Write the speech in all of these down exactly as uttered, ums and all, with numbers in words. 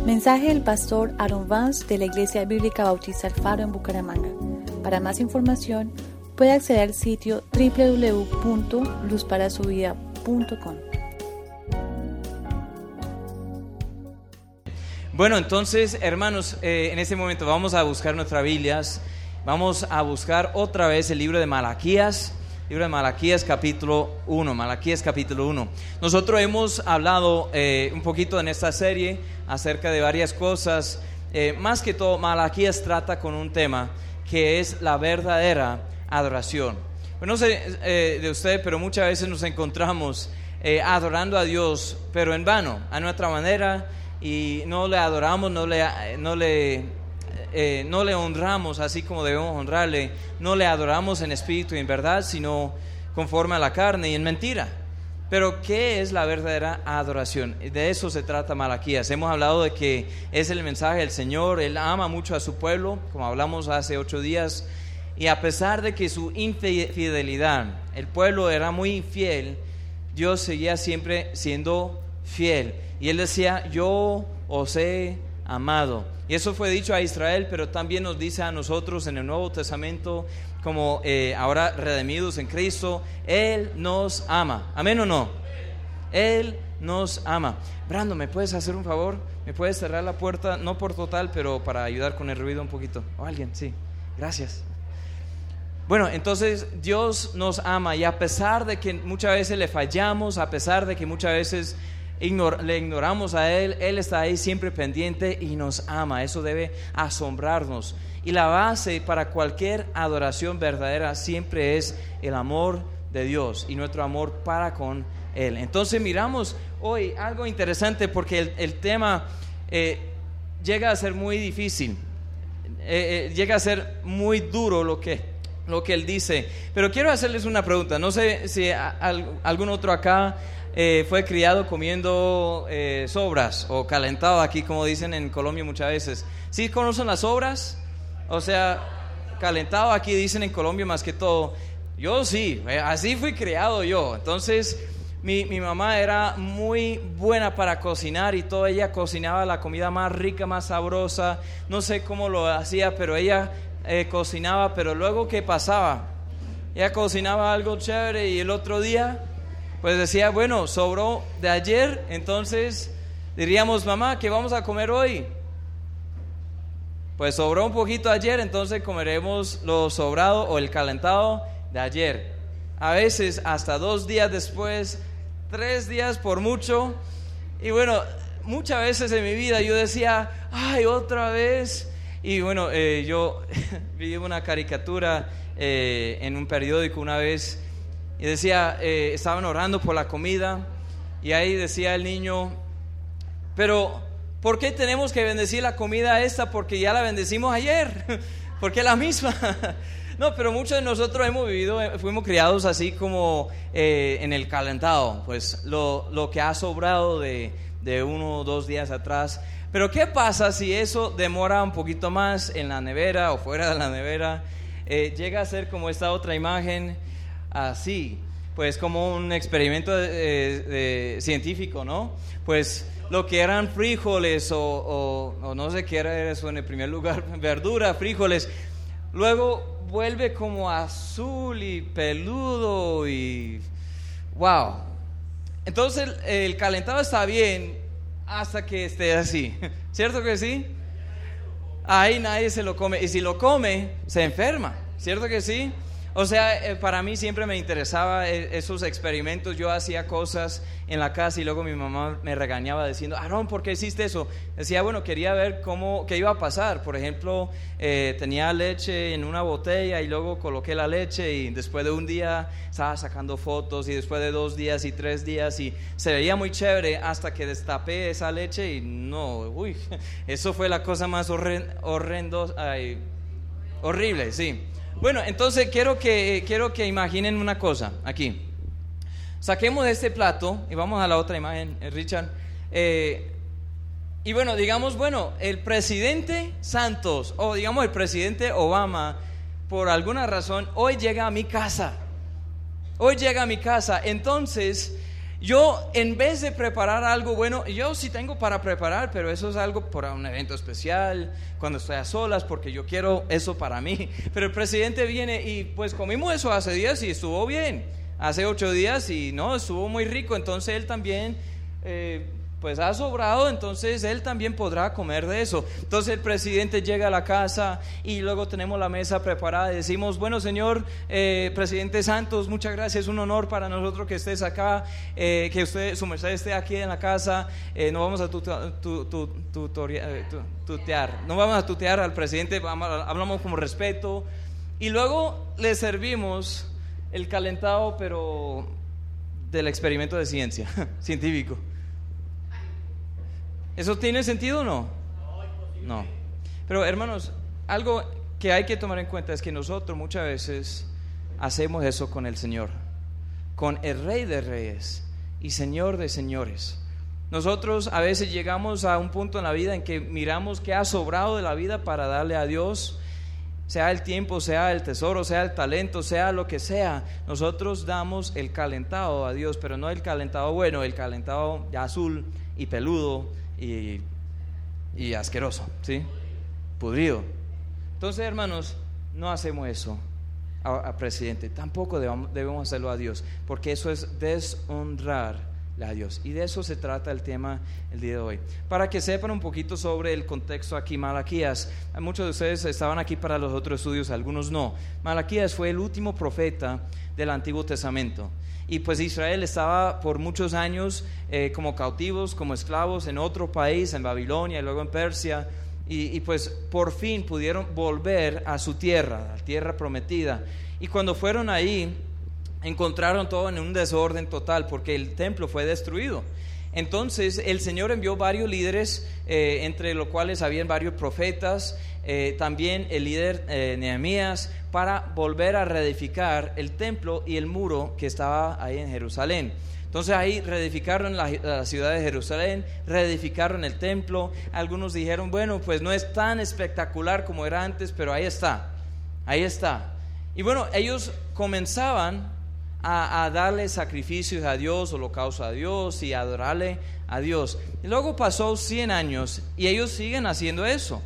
Mensaje del pastor Aaron Vance de la Iglesia Bíblica Bautista El Faro en Bucaramanga. Para más información, puede acceder al sitio doble u doble u doble u punto luz para su vida punto com. Bueno, entonces, hermanos, eh, en este momento vamos a buscar nuestras Biblias. Vamos a buscar otra vez el libro de Malaquías. Libro de Malaquías capítulo uno, Malaquías capítulo uno. Nosotros hemos hablado eh, un poquito en esta serie acerca de varias cosas. Eh, más que todo, Malaquías trata con un tema que es la verdadera adoración. Pues no sé eh, de usted, pero muchas veces nos encontramos eh, adorando a Dios, pero en vano, a nuestra manera, y no le adoramos, no le... No le Eh, no le honramos así como debemos honrarle, no le adoramos en espíritu y en verdad, sino conforme a la carne y en mentira. Pero ¿qué es la verdadera adoración? De eso se trata Malaquías. Hemos hablado de que es el mensaje del Señor. Él ama mucho a su pueblo, como hablamos hace ocho días, y a pesar de que su infidelidad, el pueblo era muy infiel, Dios seguía siempre siendo fiel, y Él decía: yo os he amado. Y eso fue dicho a Israel, pero también nos dice a nosotros en el Nuevo Testamento, como eh, ahora redimidos en Cristo, Él nos ama. ¿Amén o no? Él nos ama. Brando, ¿me puedes hacer un favor? ¿Me puedes cerrar la puerta? No por total, pero para ayudar con el ruido un poquito. ¿O alguien? Sí, gracias. Bueno, entonces Dios nos ama, y a pesar de que muchas veces le fallamos, a pesar de que muchas veces Ignor, le ignoramos a Él, Él está ahí siempre pendiente y nos ama. Eso debe asombrarnos. Y la base para cualquier adoración verdadera siempre es el amor de Dios y nuestro amor para con Él. Entonces miramos hoy algo interesante, porque el, el tema eh, llega a ser muy difícil, eh, eh, llega a ser muy duro lo que, lo que Él dice. Pero quiero hacerles una pregunta. No sé si a, a, algún otro acá Eh, fue criado comiendo eh, sobras o calentado, aquí como dicen en Colombia muchas veces. ¿Sí conocen las sobras? O sea, calentado aquí dicen en Colombia más que todo. Yo sí, eh, así fui criado yo. Entonces mi, mi mamá era muy buena para cocinar y todo. Ella cocinaba la comida más rica, más sabrosa. No sé cómo lo hacía, pero ella eh, cocinaba. Pero luego, ¿qué pasaba? Ella cocinaba algo chévere y el otro día pues decía: bueno, sobró de ayer, entonces diríamos: mamá, ¿qué vamos a comer hoy? Pues sobró un poquito ayer, entonces comeremos lo sobrado o el calentado de ayer. A veces hasta dos días después, tres días por mucho. Y bueno, muchas veces en mi vida yo decía: ay, otra vez. Y bueno, eh, yo vi una caricatura eh, en un periódico una vez, y decía, eh, estaban orando por la comida, y ahí decía el niño: pero ¿por qué tenemos que bendecir la comida esta? Porque ya la bendecimos ayer, porque es la misma. No, pero muchos de nosotros hemos vivido, fuimos criados así como eh, en el calentado, pues lo, lo que ha sobrado de, de uno o dos días atrás. Pero ¿qué pasa si eso demora un poquito más en la nevera o fuera de la nevera? Eh, llega a ser como esta otra imagen, así, pues como un experimento de, de, de científico, ¿no? Pues lo que eran frijoles o, o, o no sé qué era eso en el primer lugar, verdura, frijoles, luego vuelve como azul y peludo y wow. Entonces el, el calentado está bien hasta que esté así, ¿cierto que sí? Ahí nadie se lo come, y si lo come se enferma, ¿cierto que sí? O sea, eh, para mí siempre me interesaba eh, esos experimentos. Yo hacía cosas en la casa y luego mi mamá me regañaba diciendo: Aarón, ¿por qué hiciste eso? Decía, bueno, quería ver cómo, qué iba a pasar. Por ejemplo, eh, tenía leche en una botella y luego coloqué la leche, y después de un día estaba sacando fotos, y después de dos días y tres días, y se veía muy chévere hasta que destapé esa leche y no, uy, eso fue la cosa más horrendo, horrendo, ay, horrible, sí. Bueno, entonces quiero que, quiero que imaginen una cosa aquí. Saquemos este plato y vamos a la otra imagen, Richard. Eh, y bueno, digamos, bueno, el presidente Santos o digamos el presidente Obama, por alguna razón, hoy llega a mi casa. Hoy llega a mi casa. Entonces Yo, en vez de preparar algo bueno, yo sí tengo para preparar, pero eso es algo para un evento especial, cuando estoy a solas, porque yo quiero eso para mí. Pero el presidente viene y pues comimos eso hace días y estuvo bien, hace ocho días y no, estuvo muy rico, entonces él también... Eh, pues ha sobrado, entonces él también podrá comer de eso. Entonces el presidente llega a la casa y luego tenemos la mesa preparada y decimos, bueno, señor eh, presidente Santos, muchas gracias, es un honor para nosotros que estés acá, eh, que usted, su merced esté aquí en la casa. Eh, no vamos a tuta, tu, tu, tutoria, tu, tutear, no vamos a tutear al presidente, vamos, hablamos con respeto y luego le servimos el calentado, pero del experimento de ciencia, científico. ¿Eso tiene sentido o no? No. Pero hermanos, algo que hay que tomar en cuenta es que nosotros muchas veces hacemos eso con el Señor, con el Rey de Reyes y Señor de Señores. Nosotros a veces llegamos a un punto en la vida en que miramos que ha sobrado de la vida para darle a Dios, sea el tiempo, sea el tesoro, sea el talento, sea lo que sea. Nosotros damos el calentado a Dios, pero no el calentado bueno, el calentado ya azul y peludo y, y asqueroso, ¿sí? Pudrido. Entonces, hermanos, no hacemos eso a, a presidente, tampoco debemos, debemos hacerlo a Dios, porque eso es deshonrar a Dios, y de eso se trata el tema el día de hoy. Para que sepan un poquito sobre el contexto aquí, Malaquías, muchos de ustedes estaban aquí para los otros estudios, algunos no. Malaquías fue el último profeta del Antiguo Testamento. Y pues Israel estaba por muchos años eh, como cautivos, como esclavos en otro país, en Babilonia y luego en Persia, y, y pues por fin pudieron volver a su tierra, la tierra prometida. Y cuando fueron ahí, encontraron todo en un desorden total, porque el templo fue destruido. Entonces el Señor envió varios líderes, eh, entre los cuales habían varios profetas, eh, también el líder eh, Nehemías, para volver a reedificar el templo y el muro que estaba ahí en Jerusalén. Entonces ahí reedificaron la, la ciudad de Jerusalén, reedificaron el templo. Algunos dijeron, bueno, pues no es tan espectacular como era antes, pero ahí está, ahí está. Y bueno, ellos comenzaban A, a darle sacrificios a Dios, holocausto a Dios y adorarle a Dios. Y luego pasó cien años y ellos siguen haciendo eso,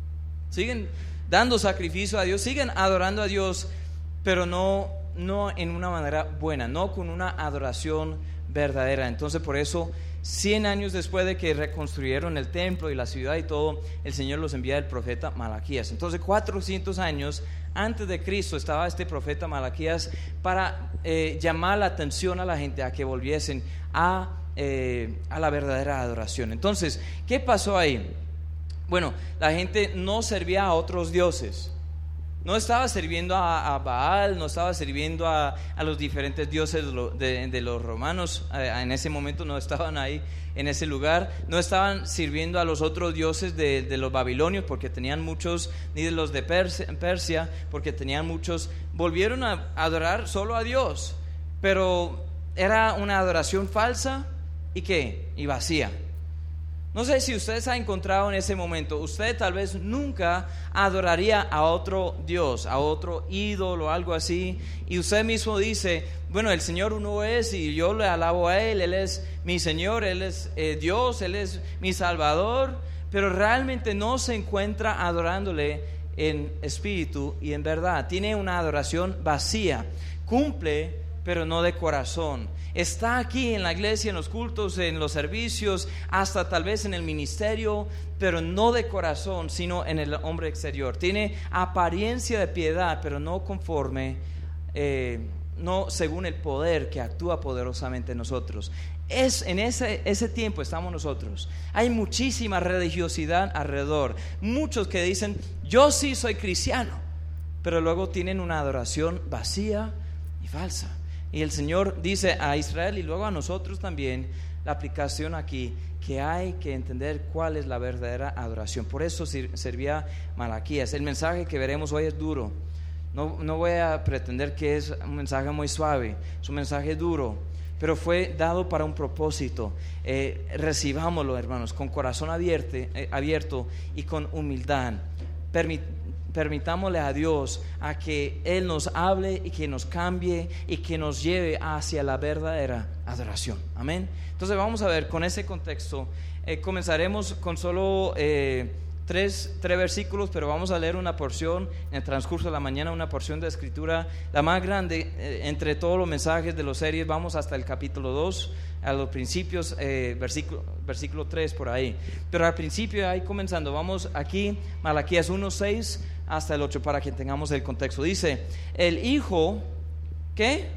siguen dando sacrificio a Dios, siguen adorando a Dios, pero no, no en una manera buena, no con una adoración verdadera. Entonces por eso cien años después de que reconstruyeron el templo y la ciudad y todo, el Señor los envía el profeta Malaquías. Entonces cuatrocientos años antes de Cristo estaba este profeta Malaquías para eh, llamar la atención a la gente a que volviesen a, eh, a la verdadera adoración. Entonces, ¿qué pasó ahí? Bueno, la gente no servía a otros dioses. No estaba sirviendo a, a Baal, no estaba sirviendo a, a los diferentes dioses de, de los romanos. En ese momento no estaban ahí en ese lugar. No estaban sirviendo a los otros dioses de, de los babilonios, porque tenían muchos, ni de los de Persia, Persia, porque tenían muchos. Volvieron a adorar solo a Dios, pero era una adoración falsa y ¿qué? Y vacía. No sé si usted se ha encontrado en ese momento. Usted tal vez nunca adoraría a otro Dios, a otro ídolo o algo así, y usted mismo dice, bueno, el Señor uno es y yo le alabo a Él, Él es mi Señor, Él es eh, Dios, Él es mi Salvador, pero realmente no se encuentra adorándole en espíritu y en verdad. Tiene una adoración vacía, cumple pero no de corazón. Está aquí en la iglesia, en los cultos, en los servicios, hasta tal vez en el ministerio, pero no de corazón, sino en el hombre exterior. Tiene apariencia de piedad, pero no conforme, eh, no según el poder que actúa poderosamente en nosotros. Es, en ese, ese tiempo estamos nosotros. Hay muchísima religiosidad alrededor. Muchos que dicen, yo sí soy cristiano, pero luego tienen una adoración vacía y falsa. Y el Señor dice a Israel y luego a nosotros también, la aplicación aquí, que hay que entender cuál es la verdadera adoración. Por eso servía Malaquías. El mensaje que veremos hoy es duro. No, no voy a pretender que es un mensaje muy suave, es un mensaje duro, pero fue dado para un propósito. Eh, recibámoslo, hermanos, con corazón abierto, eh, abierto y con humildad. Permit, permitámosle a Dios a que Él nos hable y que nos cambie y que nos lleve hacia la verdadera adoración. Amén. Entonces vamos a ver con ese contexto. Eh, comenzaremos con solo eh, tres, tres versículos, pero vamos a leer una porción en el transcurso de la mañana, una porción de escritura, la más grande eh, entre todos los mensajes de las series. Vamos hasta el capítulo dos, a los principios, eh, versículo, versículo tres por ahí. Pero al principio, ahí comenzando, vamos aquí, Malaquías uno, seis hasta el ocho, para que tengamos el contexto. Dice, el hijo, ¿qué?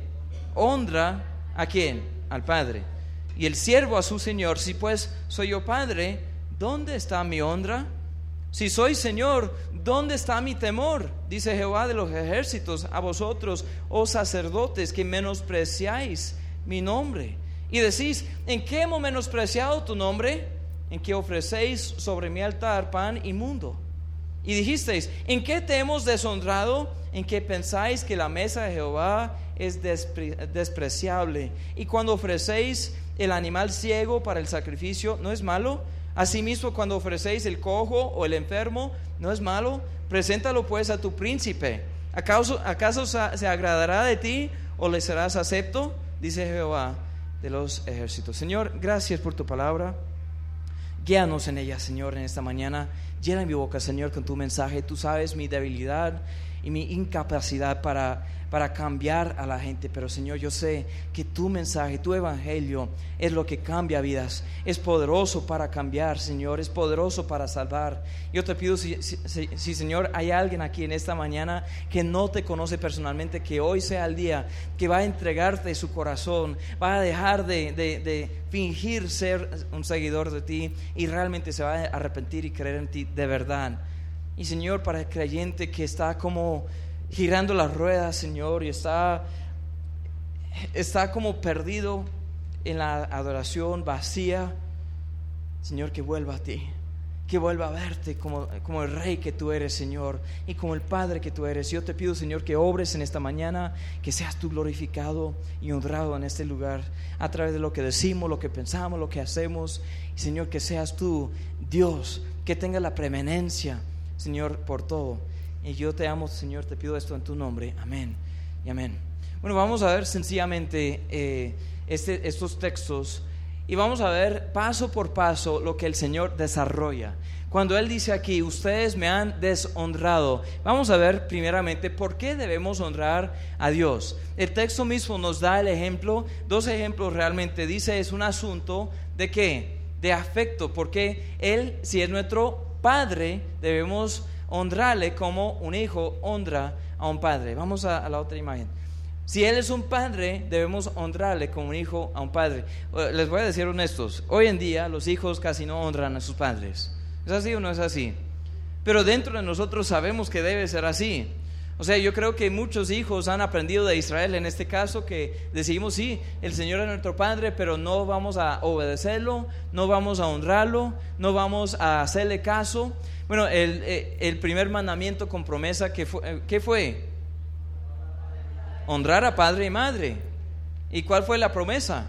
Honra ¿a quién? Al padre. Y el siervo a su señor. Si pues soy yo padre, ¿dónde está mi honra? Si soy señor, ¿dónde está mi temor? Dice Jehová de los ejércitos a vosotros, oh sacerdotes, que menospreciáis mi nombre. Y decís, ¿en qué hemos menospreciado tu nombre? En que ofrecéis sobre mi altar pan inmundo. Y dijisteis, ¿en qué te hemos deshonrado? En que pensáis que la mesa de Jehová es despre- despreciable. Y cuando ofrecéis el animal ciego para el sacrificio, ¿no es malo? Asimismo, cuando ofrecéis el cojo o el enfermo, ¿no es malo? Preséntalo pues a tu príncipe. ¿Acaso, acaso se agradará de ti o le serás acepto? Dice Jehová de los ejércitos. Señor, gracias por tu palabra. Guíanos en ella, Señor, en esta mañana. Llena mi boca, Señor, con tu mensaje. Tú sabes mi debilidad y mi incapacidad para, para cambiar a la gente, pero Señor, yo sé que tu mensaje, tu evangelio es lo que cambia vidas. Es poderoso para cambiar, Señor, es poderoso para salvar. Yo te pido, si, si, si, si Señor, hay alguien aquí en esta mañana que no te conoce personalmente, que hoy sea el día que va a entregarte su corazón, va a dejar de, de, de fingir ser un seguidor de ti y realmente se va a arrepentir y creer en ti de verdad. Y Señor, para el creyente que está como girando las ruedas, Señor, y está, está como perdido en la adoración vacía, Señor, que vuelva a ti, que vuelva a verte como, como el Rey que tú eres, Señor, y como el Padre que tú eres. Yo te pido, Señor, que obres en esta mañana, que seas tú glorificado y honrado en este lugar, a través de lo que decimos, lo que pensamos, lo que hacemos. Y Señor, que seas tú, Dios, que tenga la preeminencia, Señor, por todo. Y yo te amo, Señor, te pido esto en tu nombre, amén y amén. Bueno, vamos a ver sencillamente eh, este, estos textos y vamos a ver paso por paso lo que el Señor desarrolla. Cuando Él dice aquí, ustedes me han deshonrado, vamos a ver primeramente por qué debemos honrar a Dios. El texto mismo nos da el ejemplo, dos ejemplos realmente. Dice, es un asunto de ¿qué? De afecto, porque Él, si es nuestro Padre, debemos honrarle como un hijo honra a un padre. Vamos a, a la otra imagen. Si Él es un padre, debemos honrarle como un hijo a un padre. Les voy a decir honestos, hoy en día los hijos casi no honran a sus padres. ¿Es así o no es así? Pero dentro de nosotros sabemos que debe ser así. O sea, yo creo que muchos hijos han aprendido de Israel en este caso, que decimos, sí, el Señor es nuestro Padre, pero no vamos a obedecerlo, no vamos a honrarlo, no vamos a hacerle caso. Bueno, el, el primer mandamiento con promesa, ¿qué fue? ¿Qué fue? Honrar a padre y madre. ¿Y cuál fue la promesa?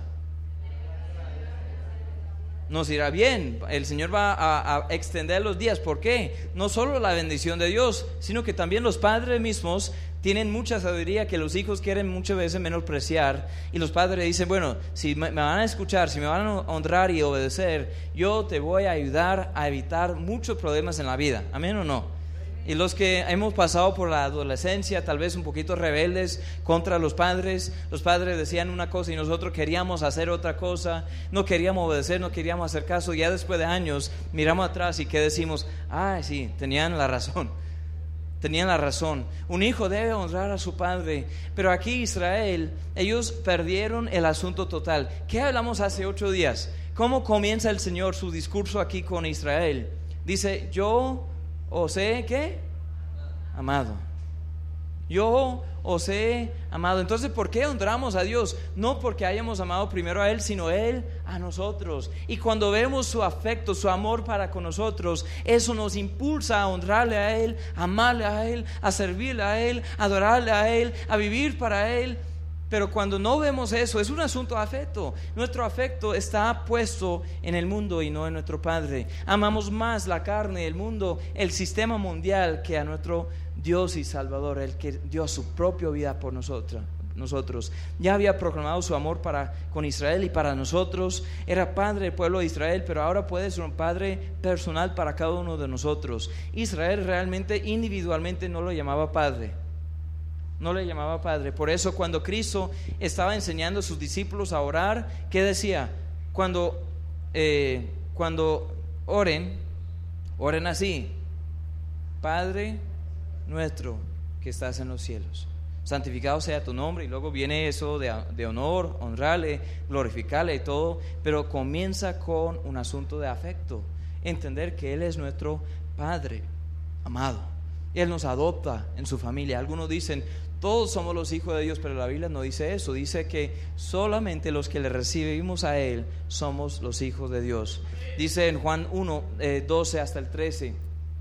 Nos irá bien, el Señor va a, a extender los días. ¿Por qué? No solo la bendición de Dios, sino que también los padres mismos tienen mucha sabiduría que los hijos quieren muchas veces menospreciar, y los padres dicen, bueno, si me, me van a escuchar, si me van a honrar y obedecer, yo te voy a ayudar a evitar muchos problemas en la vida. ¿Amén o no? Y los que hemos pasado por la adolescencia, tal vez un poquito rebeldes contra los padres, los padres decían una cosa y nosotros queríamos hacer otra cosa, no queríamos obedecer, no queríamos hacer caso. Ya después de años miramos atrás y ¿qué decimos? Ah, sí, tenían la razón, tenían la razón. Un hijo debe honrar a su padre, pero aquí Israel, ellos perdieron el asunto total. ¿Qué hablamos hace ocho días? ¿Cómo comienza el Señor su discurso aquí con Israel? Dice, yo os he, ¿qué? Amado. Yo os he amado. Entonces, ¿por qué honramos a Dios? No porque hayamos amado primero a Él, sino Él a nosotros. Y cuando vemos su afecto, su amor para con nosotros, eso nos impulsa a honrarle a Él, a amarle a Él, a servirle a Él, a adorarle a Él, a vivir para Él. Pero cuando no vemos eso, es un asunto de afecto. Nuestro afecto está puesto en el mundo y no en nuestro Padre. Amamos más la carne, el mundo, el sistema mundial que a nuestro Dios y Salvador, el que dio su propia vida por nosotros. nosotros. Ya había proclamado su amor para con Israel y para nosotros. Era padre del pueblo de Israel, pero ahora puede ser un padre personal para cada uno de nosotros. Israel realmente individualmente no lo llamaba padre. No le llamaba padre. Por eso cuando Cristo estaba enseñando a sus discípulos a orar, ¿qué decía? Cuando, eh, cuando oren, oren así: Padre nuestro que estás en los cielos, santificado sea tu nombre. Y luego viene eso de, de honor, honrarle, glorificarle y todo. Pero comienza con un asunto de afecto, entender que Él es nuestro Padre amado. Él nos adopta en su familia. Algunos dicen, todos somos los hijos de Dios, pero la Biblia no dice eso. Dice que solamente los que le recibimos a Él somos los hijos de Dios. Dice en Juan uno, eh, doce hasta el trece,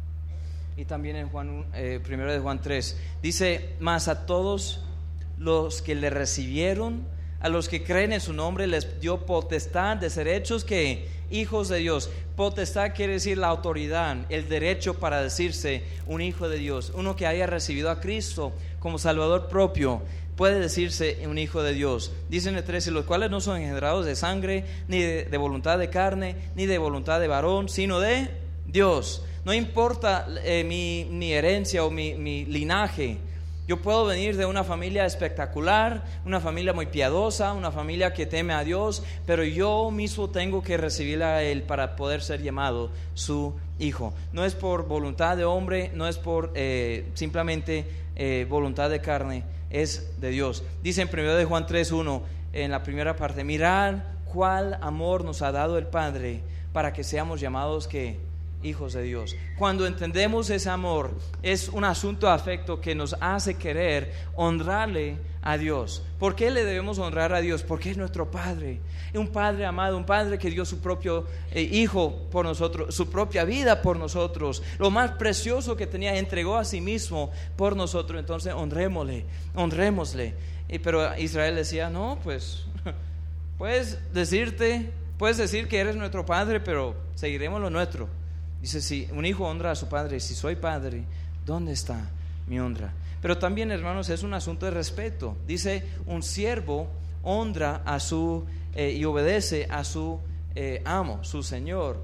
y también en Juan, eh, primero de Juan tres, dice: mas a todos los que le recibieron, a los que creen en su nombre, les dio potestad de ser hechos que hijos de Dios. Potestad quiere decir la autoridad, el derecho para decirse un hijo de Dios. Uno que haya recibido a Cristo como Salvador propio puede decirse un hijo de Dios. Dice en el trece: los cuales no son engendrados de sangre, ni de, de voluntad de carne, ni de voluntad de varón, sino de Dios. No importa eh, mi, mi herencia o mi, mi linaje. Yo puedo venir de una familia espectacular, una familia muy piadosa, una familia que teme a Dios, pero yo mismo tengo que recibirle a Él para poder ser llamado su hijo. No es por voluntad de hombre, no es por eh, simplemente eh, voluntad de carne, es de Dios. Dice en primero de Juan tres uno, en la primera parte: mirad cuál amor nos ha dado el Padre para que seamos llamados que hijos de Dios. Cuando entendemos ese amor, es un asunto de afecto que nos hace querer honrarle a Dios. ¿Por qué le debemos honrar a Dios? Porque es nuestro Padre, un Padre amado, un Padre que dio su propio eh, hijo por nosotros, su propia vida por nosotros, lo más precioso que tenía, entregó a sí mismo por nosotros. Entonces honrémosle, honrémosle. Y, pero Israel decía: no, pues puedes decirte, puedes decir que eres nuestro Padre, pero seguiremos lo nuestro. Dice: si un hijo honra a su padre, si soy padre, ¿dónde está mi honra? Pero también, hermanos, es un asunto de respeto. Dice: un siervo honra a su eh, y obedece a su eh, amo, su señor.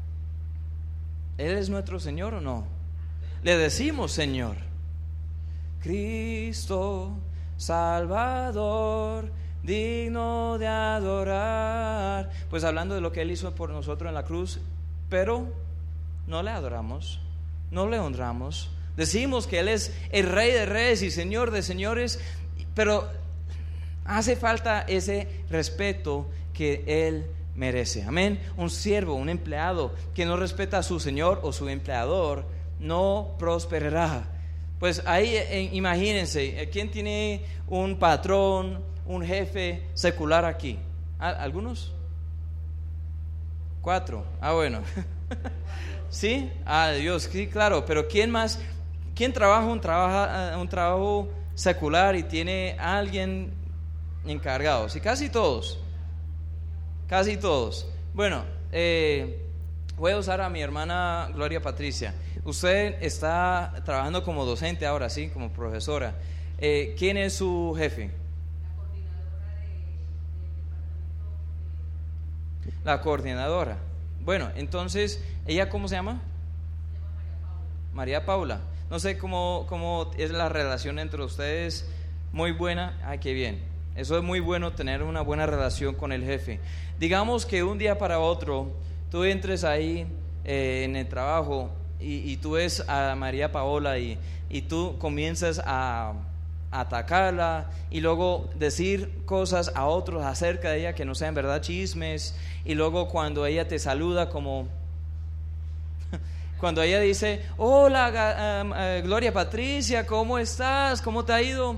¿Él es nuestro Señor o no? Le decimos Señor. Cristo Salvador, digno de adorar. Pues hablando de lo que Él hizo por nosotros en la cruz, pero no le adoramos, no le honramos. Decimos que Él es el Rey de Reyes y Señor de Señores, pero hace falta ese respeto que Él merece. Amén. Un siervo, un empleado que no respeta a su Señor o su empleador no prosperará. Pues ahí eh, imagínense, ¿quién tiene un patrón, un jefe secular aquí? ¿Algunos? Cuatro. Ah, bueno. ¿Sí? Ah, Dios, sí, claro. Pero ¿quién más? ¿Quién trabaja un, trabaja, un trabajo secular y tiene a alguien encargado? Sí, casi todos. Casi todos. Bueno, eh, voy a usar a mi hermana Gloria Patricia. Usted está trabajando como docente ahora, sí, como profesora. Eh, ¿Quién es su jefe? La coordinadora. Bueno, entonces, ¿ella cómo se llama? María Paula. No sé cómo, cómo es la relación entre ustedes. Muy buena. Ay, qué bien. Eso es muy bueno, tener una buena relación con el jefe. Digamos que un día para otro tú entres ahí eh, en el trabajo y, y tú ves a María Paola y, y tú comienzas a atacarla y luego decir cosas a otros acerca de ella que no sean verdad, chismes. Y luego cuando ella te saluda, como cuando ella dice: hola, uh, uh, Gloria Patricia, ¿cómo estás? ¿Cómo te ha ido?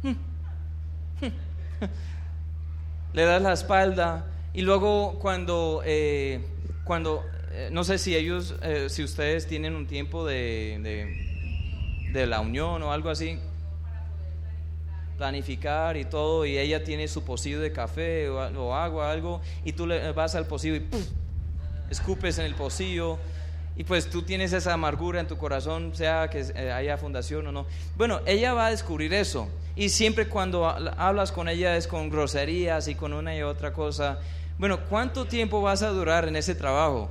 Le das la espalda. Y luego cuando eh, cuando eh, no sé si ellos eh, si ustedes tienen un tiempo de, de de la unión o algo así, planificar y todo, y ella tiene su pocillo de café o, o agua, algo, y tú le vas al pocillo y ¡puf!, escupes en el pocillo, y pues tú tienes esa amargura en tu corazón, sea que haya fundación o no. Bueno, ella va a descubrir eso, y siempre cuando hablas con ella es con groserías y con una y otra cosa. Bueno, ¿cuánto tiempo vas a durar en ese trabajo?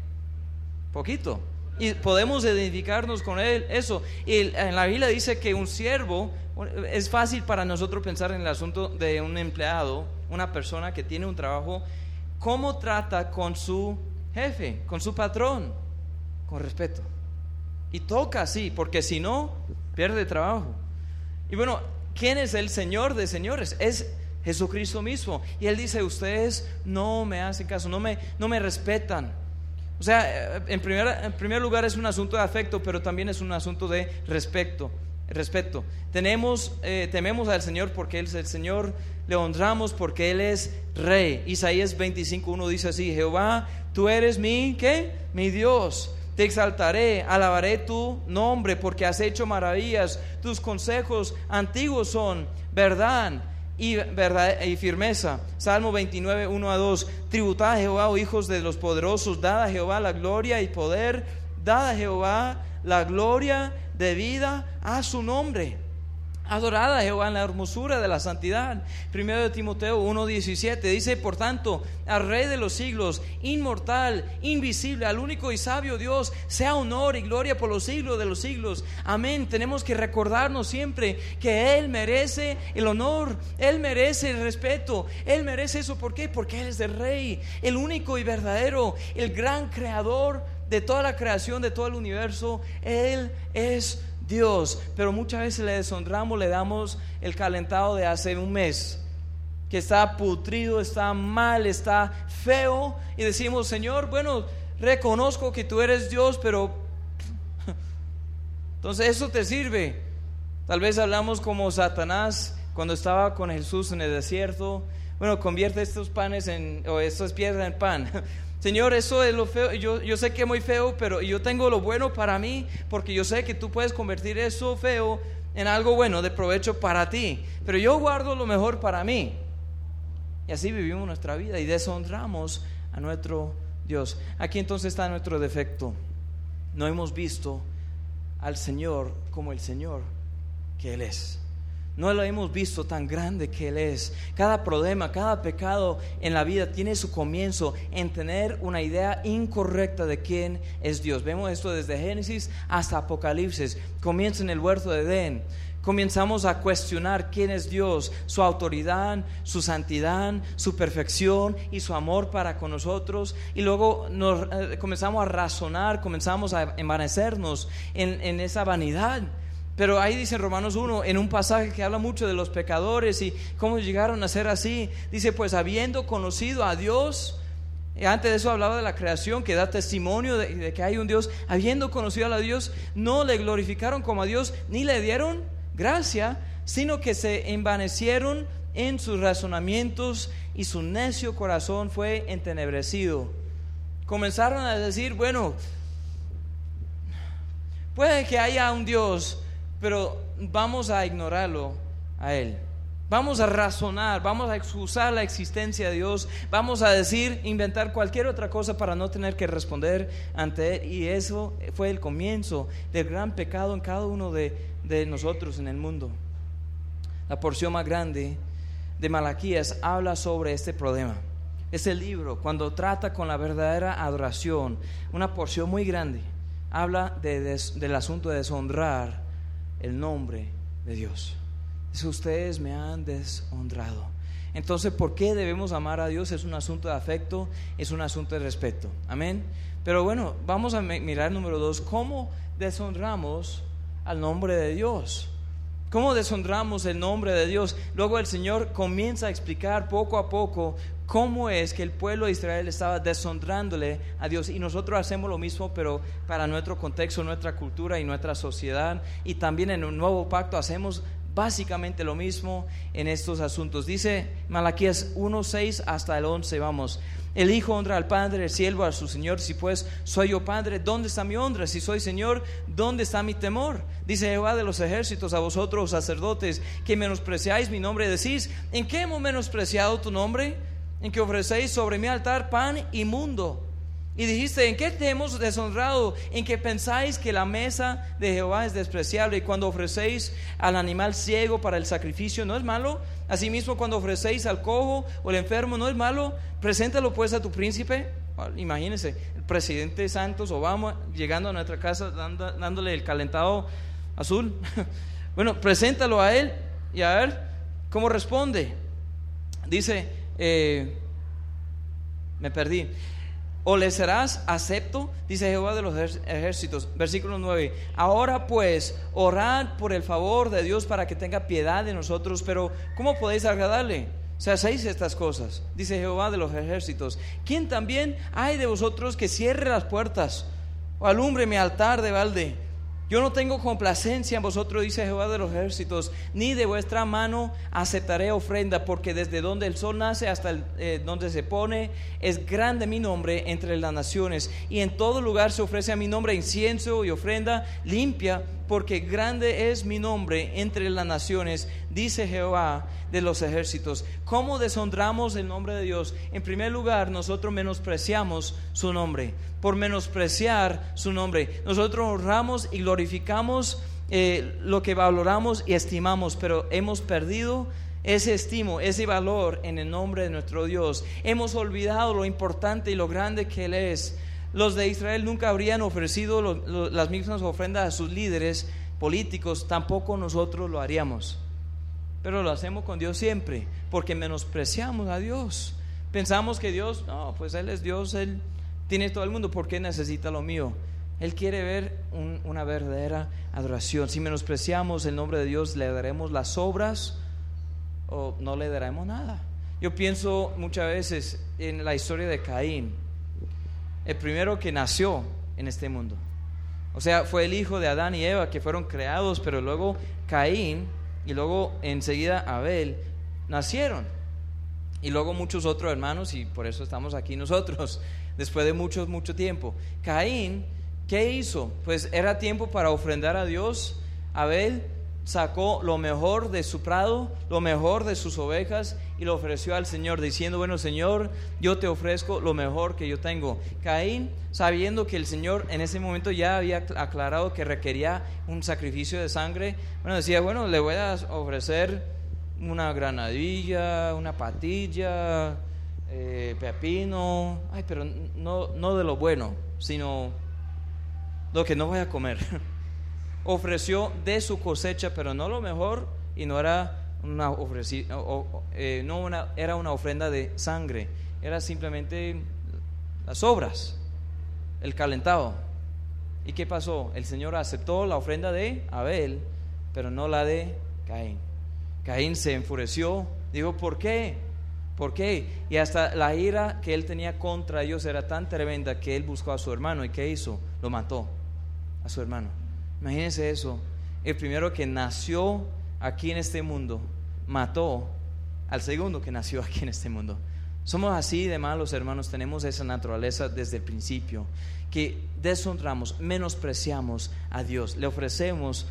Poquito. Y podemos identificarnos con él, eso. Y en la Biblia dice que un siervo, es fácil para nosotros pensar en el asunto de un empleado, una persona que tiene un trabajo, ¿cómo trata con su jefe, con su patrón? Con respeto. Y toca así, porque si no, pierde trabajo. Y bueno, ¿quién es el Señor de señores? Es Jesucristo mismo. Y Él dice, ustedes no me hacen caso, no me, no me respetan. O sea, en primer, en primer lugar es un asunto de afecto, pero también es un asunto de respeto. Respeto. Tenemos, eh, tememos al Señor porque Él es el Señor, le honramos porque Él es Rey. Isaías veinticinco uno dice así: Jehová, tú eres mi, ¿qué? Mi Dios. Te exaltaré, alabaré tu nombre porque has hecho maravillas. Tus consejos antiguos son verdad y verdad y firmeza. Salmo veintinueve uno a dos. Tributad a Jehová, oh hijos de los poderosos, dad a Jehová la gloria y poder, dad a Jehová la gloria debida a su nombre. Adorad a Jehová en la hermosura de la santidad. Primero de Timoteo uno diecisiete dice: por tanto, al Rey de los siglos, inmortal, invisible, al único y sabio Dios, sea honor y gloria por los siglos de los siglos. Amén. Tenemos que recordarnos siempre que Él merece el honor, Él merece el respeto, Él merece eso. ¿Por qué? Porque Él es el Rey, el único y verdadero, el gran creador de toda la creación, de todo el universo. Él es Dios. Pero muchas veces le deshonramos, le damos el calentado de hace un mes, que está putrido, está mal, está feo, y decimos: Señor, bueno, reconozco que tú eres Dios, pero entonces eso te sirve. Tal vez hablamos como Satanás cuando estaba con Jesús en el desierto: bueno, convierte estos panes en, o estas piedras en pan. Señor, eso es lo feo, yo, yo sé que es muy feo, pero yo tengo lo bueno para mí, porque yo sé que tú puedes convertir eso feo en algo bueno, de provecho para ti, pero yo guardo lo mejor para mí. Y así vivimos nuestra vida y deshonramos a nuestro Dios. Aquí entonces está nuestro defecto: no hemos visto al Señor como el Señor que Él es. No lo hemos visto tan grande que Él es. Cada problema, cada pecado en la vida tiene su comienzo en tener una idea incorrecta de quién es Dios. Vemos esto desde Génesis hasta Apocalipsis. Comienza en el huerto de Edén. Comenzamos a cuestionar quién es Dios, su autoridad, su santidad, su perfección y su amor para con nosotros. Y luego nos, eh, comenzamos a razonar, comenzamos a envanecernos en, en esa vanidad. Pero ahí dice en Romanos uno, en un pasaje que habla mucho de los pecadores y cómo llegaron a ser así, dice: pues habiendo conocido a Dios, antes de eso hablaba de la creación que da testimonio de, de que hay un Dios, habiendo conocido a Dios, no le glorificaron como a Dios, ni le dieron gracia, sino que se envanecieron en sus razonamientos y su necio corazón fue entenebrecido. Comenzaron a decir: bueno, puede que haya un Dios, pero vamos a ignorarlo a Él. Vamos a razonar, vamos a excusar la existencia de Dios, vamos a decir, inventar cualquier otra cosa para no tener que responder ante Él. Y eso fue el comienzo del gran pecado en cada uno de, de nosotros en el mundo. La porción más grande de Malaquías habla sobre este problema. Este libro, cuando trata con la verdadera adoración, una porción muy grande, habla de des, del asunto de deshonrar el nombre de Dios. Dice: ustedes me han deshonrado. Entonces, ¿por qué debemos amar a Dios? Es un asunto de afecto, es un asunto de respeto. Amén. Pero bueno, vamos a mirar número dos: ¿cómo deshonramos al nombre de Dios? ¿Cómo deshonramos el nombre de Dios? Luego el Señor comienza a explicar poco a poco cómo es que el pueblo de Israel estaba deshonrándole a Dios. Y nosotros hacemos lo mismo, pero para nuestro contexto, nuestra cultura y nuestra sociedad. Y también en un nuevo pacto hacemos básicamente lo mismo en estos asuntos. Dice Malaquías uno seis hasta el once, vamos: El hijo honra al padre, el siervo a su señor. Si pues soy yo padre, ¿dónde está mi honra? Si soy señor, ¿dónde está mi temor? Dice Jehová de los ejércitos a vosotros, sacerdotes, que menospreciáis mi nombre, decís: ¿en qué hemos menospreciado tu nombre? En que ofrecéis sobre mi altar pan inmundo. Y dijiste: ¿en qué te hemos deshonrado? En que pensáis que la mesa de Jehová es despreciable, y cuando ofrecéis al animal ciego para el sacrificio, ¿no es malo? Asimismo, cuando ofrecéis al cojo o el enfermo, ¿no es malo? Preséntalo pues a tu príncipe. Imagínense, el presidente Santos Obama llegando a nuestra casa dando, dándole el calentado azul. Bueno, preséntalo a él y a ver cómo responde. Dice, eh, me perdí. ¿O le serás acepto? Dice Jehová de los ejércitos. Versículo nueve. Ahora pues, orad por el favor de Dios para que tenga piedad de nosotros. Pero ¿cómo podéis agradarle? Si hacéis estas cosas, dice Jehová de los ejércitos. ¿Quién también hay de vosotros que cierre las puertas o alumbre mi altar de balde? Yo no tengo complacencia en vosotros, dice Jehová de los ejércitos, ni de vuestra mano aceptaré ofrenda, porque desde donde el sol nace hasta el, eh, donde se pone es grande mi nombre entre las naciones, y en todo lugar se ofrece a mi nombre incienso y ofrenda limpia, porque grande es mi nombre entre las naciones, dice Jehová de los ejércitos. ¿Cómo deshonramos el nombre de Dios? En primer lugar, nosotros menospreciamos su nombre. Por menospreciar su nombre, nosotros honramos y glorificamos eh, lo que valoramos y estimamos, pero hemos perdido ese estimo, ese valor en el nombre de nuestro Dios. Hemos olvidado lo importante y lo grande que Él es. Los de Israel nunca habrían ofrecido lo, lo, las mismas ofrendas a sus líderes políticos, tampoco nosotros lo haríamos. Pero lo hacemos con Dios siempre, porque menospreciamos a Dios. Pensamos que Dios, no, pues Él es Dios, Él tiene todo el mundo, ¿por qué necesita lo mío? Él quiere ver un, una verdadera adoración. Si menospreciamos el nombre de Dios, ¿le daremos las obras o no le daremos nada? Yo pienso muchas veces en la historia de Caín, el primero que nació en este mundo. O sea, fue el hijo de Adán y Eva que fueron creados, pero luego Caín y luego enseguida Abel nacieron. Y luego muchos otros hermanos, y por eso estamos aquí nosotros, después de mucho, mucho tiempo. Caín, ¿qué hizo? Pues era tiempo para ofrendar a Dios. Abel sacó lo mejor de su prado, lo mejor de sus ovejas, y lo ofreció al Señor, diciendo: bueno, Señor, yo te ofrezco lo mejor que yo tengo. Caín, sabiendo que el Señor en ese momento ya había aclarado que requería un sacrificio de sangre, bueno, decía: bueno, le voy a ofrecer una granadilla, una patilla, eh, pepino, ay, pero no, no de lo bueno, sino lo que no voy a comer. Ofreció de su cosecha, pero no lo mejor, y no era una ofreci- o, o, eh, no una, era una ofrenda de sangre, era simplemente las obras, el calentado. ¿Y qué pasó? El Señor aceptó la ofrenda de Abel, pero no la de Caín. Caín se enfureció, dijo: ¿por qué? ¿Por qué? Y hasta la ira que él tenía contra ellos era tan tremenda que él buscó a su hermano. ¿Y qué hizo? Lo mató a su hermano. Imagínense eso. El primero que nació aquí en este mundo mató al segundo que nació aquí en este mundo. Somos así de malos, hermanos. Tenemos esa naturaleza desde el principio, que deshonramos, menospreciamos a Dios, le ofrecemos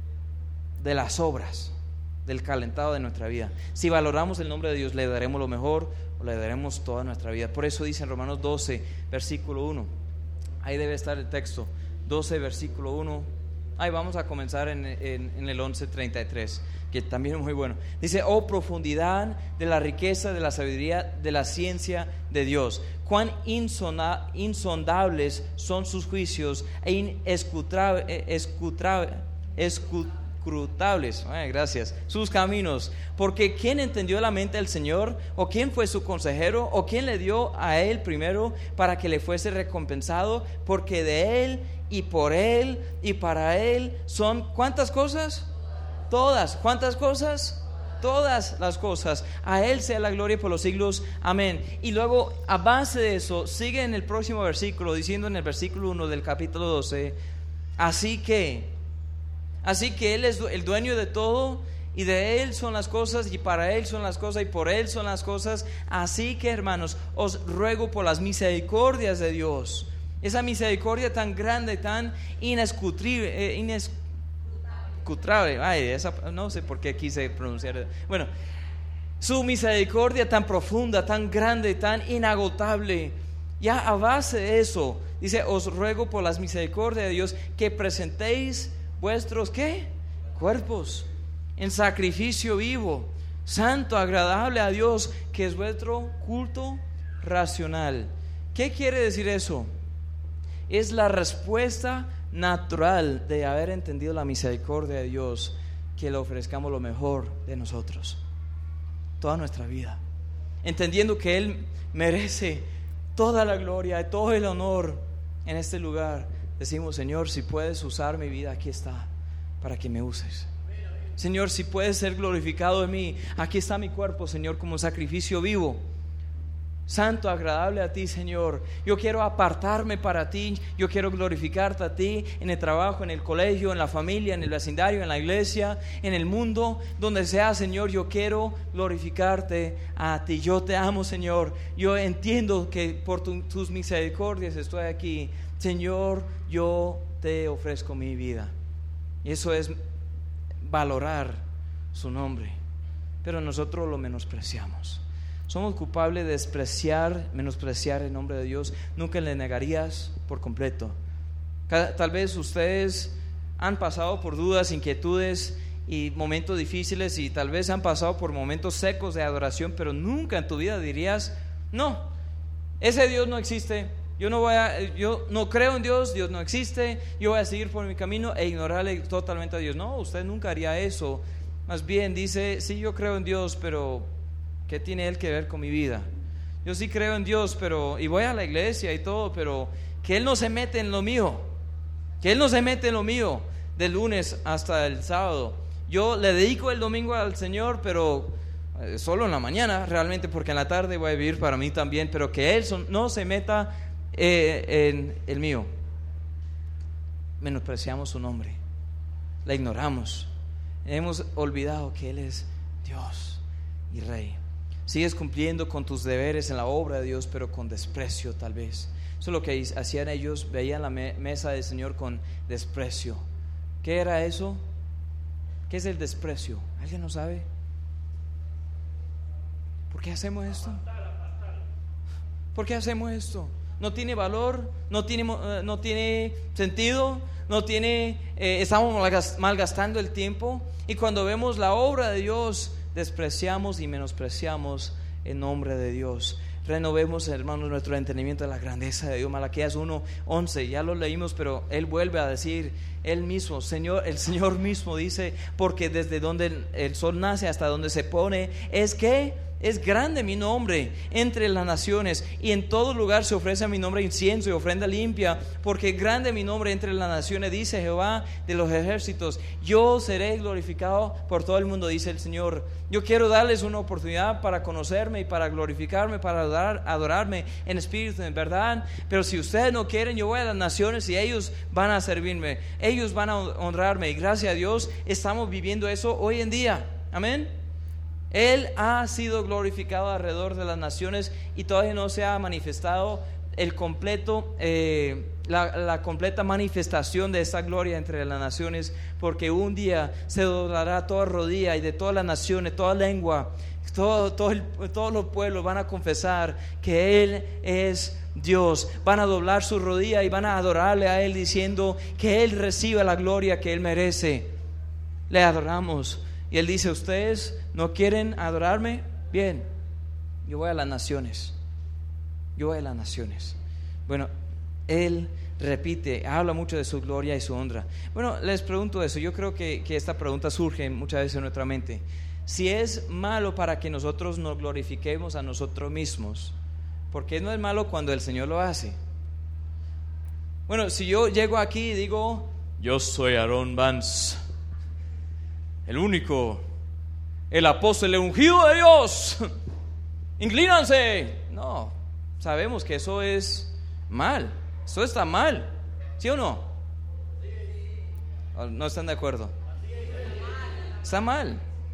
de las obras, del calentado de nuestra vida. Si valoramos el nombre de Dios, le daremos lo mejor o le daremos toda nuestra vida. Por eso dice en Romanos doce, versículo uno, ahí debe estar el texto, doce, versículo uno. Ahí vamos a comenzar en, en, en el once treinta y tres, que también es muy bueno. Dice: oh profundidad de la riqueza, de la sabiduría, de la ciencia de Dios. Cuán insona, insondables son sus juicios e inescrutables, escrutables, ay, gracias, sus caminos. Porque ¿quién entendió la mente del Señor? ¿O quién fue su consejero? ¿O quién le dio a él primero para que le fuese recompensado? Porque de él y por él y para él son ¿cuántas cosas? Todas. ¿Cuántas cosas? Todas las cosas. A él sea la gloria por los siglos. Amén. Y luego, a base de eso, sigue en el próximo versículo, diciendo en el versículo uno del capítulo doce: así que Así que Él es el dueño de todo, y de Él son las cosas, y para Él son las cosas, y por Él son las cosas. Así que, hermanos, os ruego por las misericordias de Dios, esa misericordia tan grande, tan inescrutable, eh, inescrutable, ay, esa, no sé por qué quise pronunciar, bueno, su misericordia tan profunda, tan grande, tan inagotable. Ya a base de eso, dice, os ruego por las misericordias de Dios que presentéis vuestros, ¿qué? Cuerpos en sacrificio vivo, santo, agradable a Dios, que es vuestro culto racional. ¿Qué quiere decir eso? Es la respuesta natural de haber entendido la misericordia de Dios, que le ofrezcamos lo mejor de nosotros, toda nuestra vida, entendiendo que Él merece toda la gloria, todo el honor en este lugar. Decimos, Señor, si puedes usar mi vida, aquí está, para que me uses. Señor, si puedes ser glorificado en mí, aquí está mi cuerpo, Señor, como sacrificio vivo, santo, agradable a ti, Señor. Yo quiero apartarme para ti, yo quiero glorificarte a ti en el trabajo, en el colegio, en la familia, en el vecindario, en la iglesia, en el mundo, donde sea, Señor. Yo quiero glorificarte a ti. Yo te amo, Señor. Yo entiendo que por tu, tus misericordias estoy aquí. Señor, yo te ofrezco mi vida. Y eso es valorar su nombre, pero nosotros lo menospreciamos. Somos culpables de despreciar, menospreciar el nombre de Dios. Nunca le negarías por completo. Tal vez ustedes han pasado por dudas, inquietudes y momentos difíciles, y tal vez han pasado por momentos secos de adoración, pero nunca en tu vida dirías, no, ese Dios no existe. Yo no voy a, yo no creo en Dios, Dios no existe, yo voy a seguir por mi camino e ignorarle totalmente a Dios. No, usted nunca haría eso. Más bien dice, sí, yo creo en Dios, pero ¿qué tiene Él que ver con mi vida? Yo sí creo en Dios, pero, y voy a la iglesia y todo, pero que Él no se mete en lo mío, que Él no se mete en lo mío, del lunes hasta el sábado. Yo le dedico el domingo al Señor, pero eh, solo en la mañana, realmente, porque en la tarde voy a vivir para mí también, pero que Él son, no se meta Eh, en el mío. Menospreciamos su nombre, la ignoramos, hemos olvidado que Él es Dios y Rey. Sigues cumpliendo con tus deberes en la obra de Dios, pero con desprecio tal vez. Eso es lo que hacían ellos, veían la me- mesa del Señor con desprecio. ¿Qué era eso? ¿Qué es el desprecio? ¿Alguien lo sabe? ¿Por qué hacemos esto? ¿Por qué hacemos esto? No tiene valor, no tiene, uh, no tiene sentido, no tiene, eh, estamos malgastando el tiempo, y cuando vemos la obra de Dios despreciamos y menospreciamos el nombre de Dios. Renovemos, hermanos, nuestro entendimiento de la grandeza de Dios. Malaquías uno once, ya lo leímos, pero Él vuelve a decir, Él mismo, Señor, el Señor mismo dice, porque desde donde el sol nace hasta donde se pone, es que es grande mi nombre entre las naciones, y en todo lugar se ofrece a mi nombre incienso y ofrenda limpia, porque grande mi nombre entre las naciones, dice Jehová de los ejércitos. Yo seré glorificado por todo el mundo, dice el Señor. Yo quiero darles una oportunidad para conocerme y para glorificarme, para adorar, adorarme en espíritu, en verdad. Pero si ustedes no quieren, yo voy a las naciones y ellos van a servirme, ellos van a honrarme, y gracias a Dios estamos viviendo eso hoy en día. Amén. Él ha sido glorificado alrededor de las naciones, y todavía no se ha manifestado el completo, eh, la, la completa manifestación de esta gloria entre las naciones, porque un día se doblará toda rodilla, y de todas las naciones, toda lengua, todo, todo el, todos los pueblos van a confesar que Él es Dios. Van a doblar su rodilla y van a adorarle a Él, diciendo que Él reciba la gloria que Él merece. Le adoramos. Y Él dice, ustedes no quieren adorarme, bien, yo voy a las naciones, yo voy a las naciones. Bueno, Él repite, habla mucho de su gloria y su honra. Bueno, les pregunto eso. Yo creo que, que esta pregunta surge muchas veces en nuestra mente. Si es malo para que nosotros nos glorifiquemos a nosotros mismos, ¿por qué no es malo cuando el Señor lo hace? Bueno, si yo llego aquí y digo, yo soy Aaron Vance, el único, el apóstol, el ungido de Dios, inclínanse. No, sabemos que eso es mal, eso está mal, ¿sí o no? ¿No están de acuerdo? Está mal.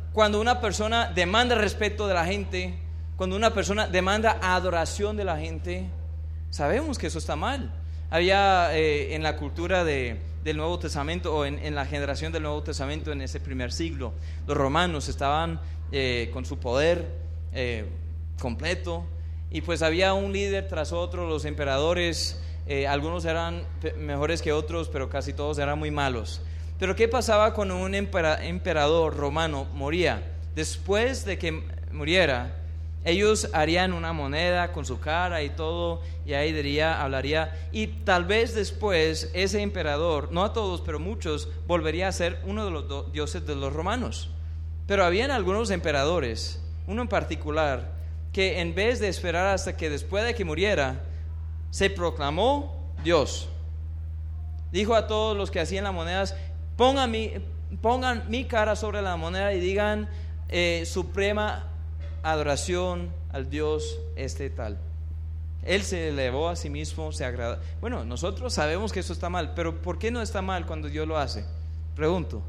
cuando una persona demanda respeto de la gente, cuando una persona demanda adoración de la gente, sabemos que eso está mal. Había eh, en la cultura de, del Nuevo Testamento, o en, en la generación del Nuevo Testamento en ese primer siglo, los romanos estaban eh, con su poder eh, completo, y pues había un líder tras otro. Los emperadores, eh, algunos eran mejores que otros, pero casi todos eran muy malos. Pero ¿qué pasaba cuando un empera, emperador romano moría? Después de que muriera, ellos harían una moneda con su cara y todo, y ahí diría, hablaría, y tal vez después ese emperador, no a todos, pero muchos, volvería a ser uno de los dioses de los romanos. Pero habían algunos emperadores, uno en particular, que en vez de esperar hasta que después de que muriera, se proclamó Dios. Dijo a todos los que hacían las monedas: pongan mi, pongan mi cara sobre la moneda y digan eh, suprema adoración al Dios este tal. Él se elevó a sí mismo, se agradó. Bueno, nosotros sabemos que eso está mal, pero ¿por qué no está mal cuando Dios lo hace? Pregunto.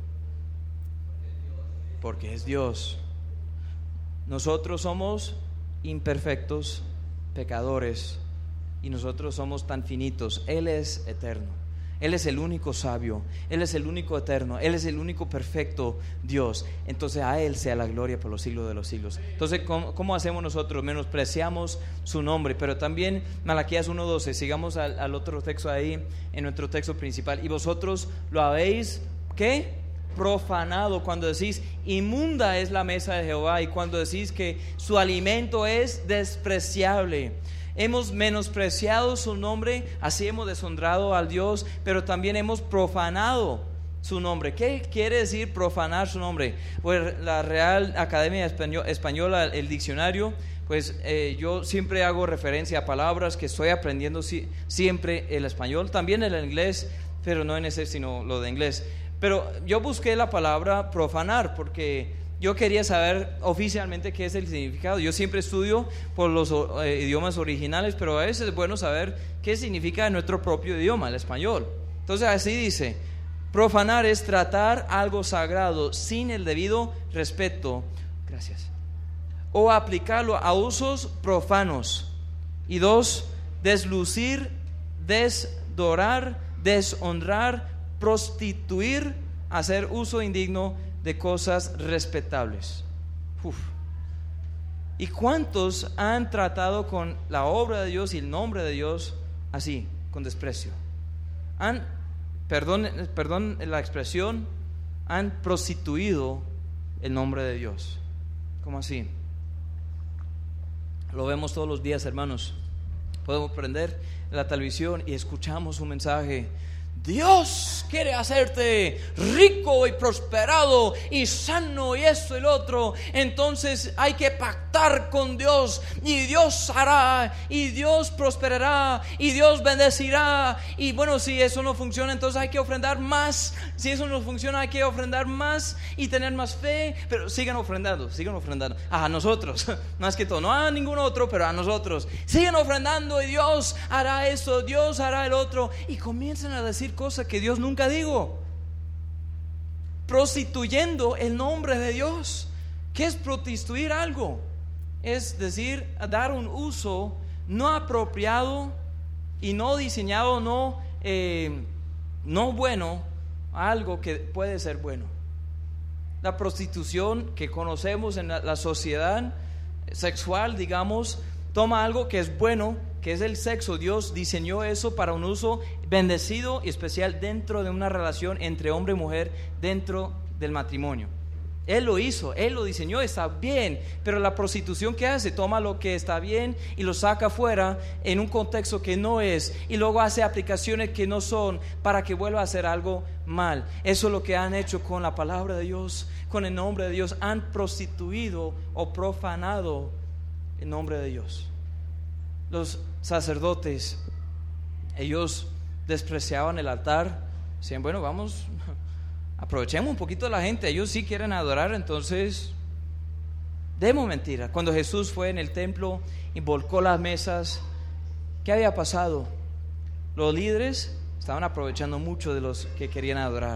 Porque es Dios. Nosotros somos imperfectos, pecadores, y nosotros somos tan finitos. Él es eterno. Él es el único sabio, Él es el único eterno, Él es el único perfecto Dios. Entonces a Él sea la gloria por los siglos de los siglos. Entonces, ¿cómo, cómo hacemos nosotros? Menospreciamos su nombre. Pero también Malaquías uno doce, sigamos al, al otro texto ahí, en nuestro texto principal. Y vosotros lo habéis, ¿qué? Profanado, cuando decís inmunda es la mesa de Jehová, y cuando decís que su alimento es despreciable. Hemos menospreciado su nombre, así hemos deshonrado al Dios, pero también hemos profanado su nombre. ¿Qué quiere decir profanar su nombre? Pues la Real Academia Española, el diccionario, pues eh, yo siempre hago referencia a palabras que estoy aprendiendo si, siempre el español, también el inglés, pero no en ese sino lo de inglés. Pero yo busqué la palabra profanar porque yo quería saber oficialmente qué es el significado. Yo siempre estudio por los eh, idiomas originales, pero a veces es bueno saber qué significa en nuestro propio idioma, el español. Entonces así dice: profanar es tratar algo sagrado sin el debido respeto, gracias, o aplicarlo a usos profanos. Y dos, deslucir, desdorar, deshonrar, prostituir, hacer uso indigno de cosas respetables. Uf. ¿Y cuántos han tratado con la obra de Dios y el nombre de Dios así, con desprecio? Han, perdón, perdón la expresión, han prostituido el nombre de Dios. ¿Cómo así? Lo vemos todos los días, hermanos. Podemos prender la televisión y escuchamos un mensaje: Dios quiere hacerte rico y prosperado y sano y esto y lo otro. Entonces hay que pactar con Dios, y Dios hará, y Dios prosperará, y Dios bendecirá. Y bueno, si eso no funciona, entonces hay que ofrendar más. Si eso no funciona, hay que ofrendar más y tener más fe. Pero sigan ofrendando, sigan ofrendando a nosotros, más que todo, no a ningún otro, pero a nosotros. Sigan ofrendando y Dios hará eso, Dios hará el otro. Y comienzan a decir cosas que Dios nunca dijo, prostituyendo el nombre de Dios. ¿Qué es prostituir algo? Es decir, dar un uso no apropiado y no diseñado, no, eh, no bueno, a algo que puede ser bueno. La prostitución que conocemos en la, la sociedad sexual, digamos, toma algo que es bueno, que es el sexo. Dios diseñó eso para un uso bendecido y especial dentro de una relación entre hombre y mujer, dentro del matrimonio. Él lo hizo, Él lo diseñó, está bien. Pero la prostitución, ¿qué hace? Toma lo que está bien y lo saca afuera en un contexto que no es, y luego hace aplicaciones que no son para que vuelva a hacer algo mal. Eso es lo que han hecho con la palabra de Dios, con el nombre de Dios. Han prostituido o profanado el nombre de Dios. Los sacerdotes, ellos despreciaban el altar. Decían, bueno, vamos, aprovechemos un poquito de la gente. Ellos sí quieren adorar, entonces demos mentira. Cuando Jesús fue en el templo y volcó las mesas, ¿qué había pasado? Los líderes estaban aprovechando mucho de los que querían adorar.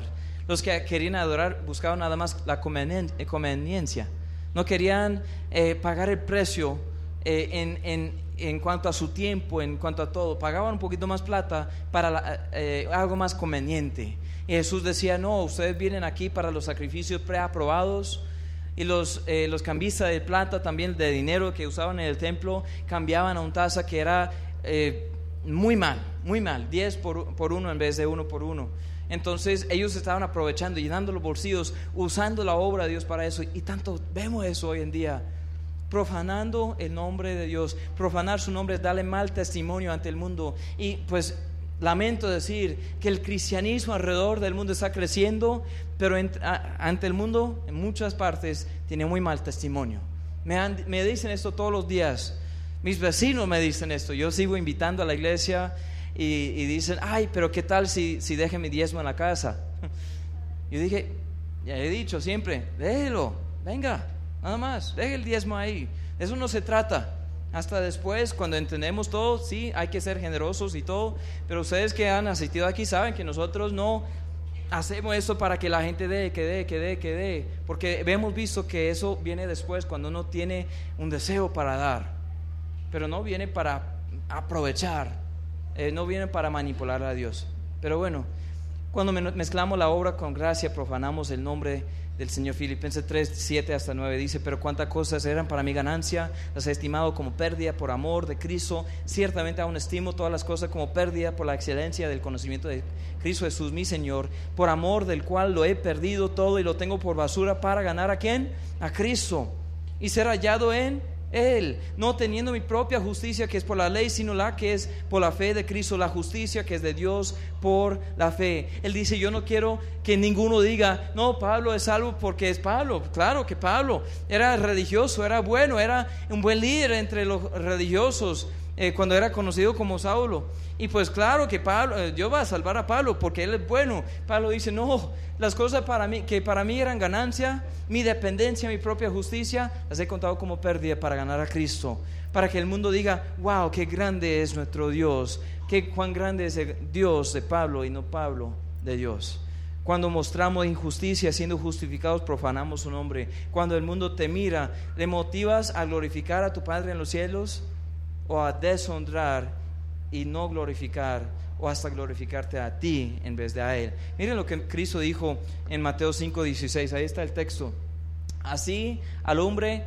Los que querían adorar buscaban nada más la conveniencia. No querían eh, pagar el precio eh, en, en, en cuanto a su tiempo, en cuanto a todo. Pagaban un poquito más plata para la, eh, algo más conveniente. Y Jesús decía, no, ustedes vienen aquí para los sacrificios preaprobados. Y los, eh, los cambistas de plata, también de dinero que usaban en el templo, cambiaban a un tasa que era eh, muy mal, muy mal, diez por, por uno en vez de uno por uno. Entonces ellos estaban aprovechando, llenando los bolsillos, usando la obra de Dios para eso. Y tanto vemos eso hoy en día, profanando el nombre de Dios. Profanar su nombre es darle mal testimonio ante el mundo. Y pues lamento decir que el cristianismo alrededor del mundo está creciendo, pero en, a, ante el mundo en muchas partes tiene muy mal testimonio. Me, han, me dicen esto todos los días. Mis vecinos me dicen esto. Yo sigo invitando a la iglesia y, y dicen, ay, pero ¿qué tal si, si deje mi diezmo en la casa? Yo dije, ya he dicho siempre, déjelo, venga, nada más, deje el diezmo ahí. De eso no se trata. Hasta después, cuando entendemos todo, sí, hay que ser generosos y todo, pero ustedes que han asistido aquí saben que nosotros no hacemos eso para que la gente dé, que dé, que dé, que dé, porque hemos visto que eso viene después, cuando uno tiene un deseo para dar, pero no viene para aprovechar, eh, no viene para manipular a Dios. Pero bueno, cuando mezclamos la obra con gracia, profanamos el nombre del Señor. Filipenses tres, siete hasta nueve dice, pero cuántas cosas eran para mi ganancia, las he estimado como pérdida por amor de Cristo. Ciertamente aún estimo todas las cosas como pérdida por la excelencia del conocimiento de Cristo Jesús mi Señor, por amor del cual lo he perdido todo y lo tengo por basura para ganar ¿a quién? A Cristo y ser hallado en Él, no teniendo mi propia justicia que es por la ley, sino la que es por la fe de Cristo, la justicia que es de Dios por la fe. Él dice, yo no quiero que ninguno diga, no, Pablo es salvo porque es Pablo. Claro que Pablo era religioso, era bueno, era un buen líder entre los religiosos eh, cuando era conocido como Saulo. Y pues claro que Pablo, eh, Dios va a salvar a Pablo porque él es bueno. Pablo dice, no, las cosas para mí, que para mí eran ganancia, mi dependencia, mi propia justicia, las he contado como pérdida para ganar a Cristo, para que el mundo diga, wow, qué grande es nuestro Dios, qué cuán grande es el Dios de Pablo y no Pablo de Dios. Cuando mostramos injusticia siendo justificados, profanamos su nombre. Cuando el mundo te mira, ¿le motivas a glorificar a tu Padre en los cielos o a deshonrar y no glorificar, o hasta glorificarte a ti en vez de a Él? Miren lo que Cristo dijo en Mateo cinco dieciséis, ahí está el texto. Así alumbre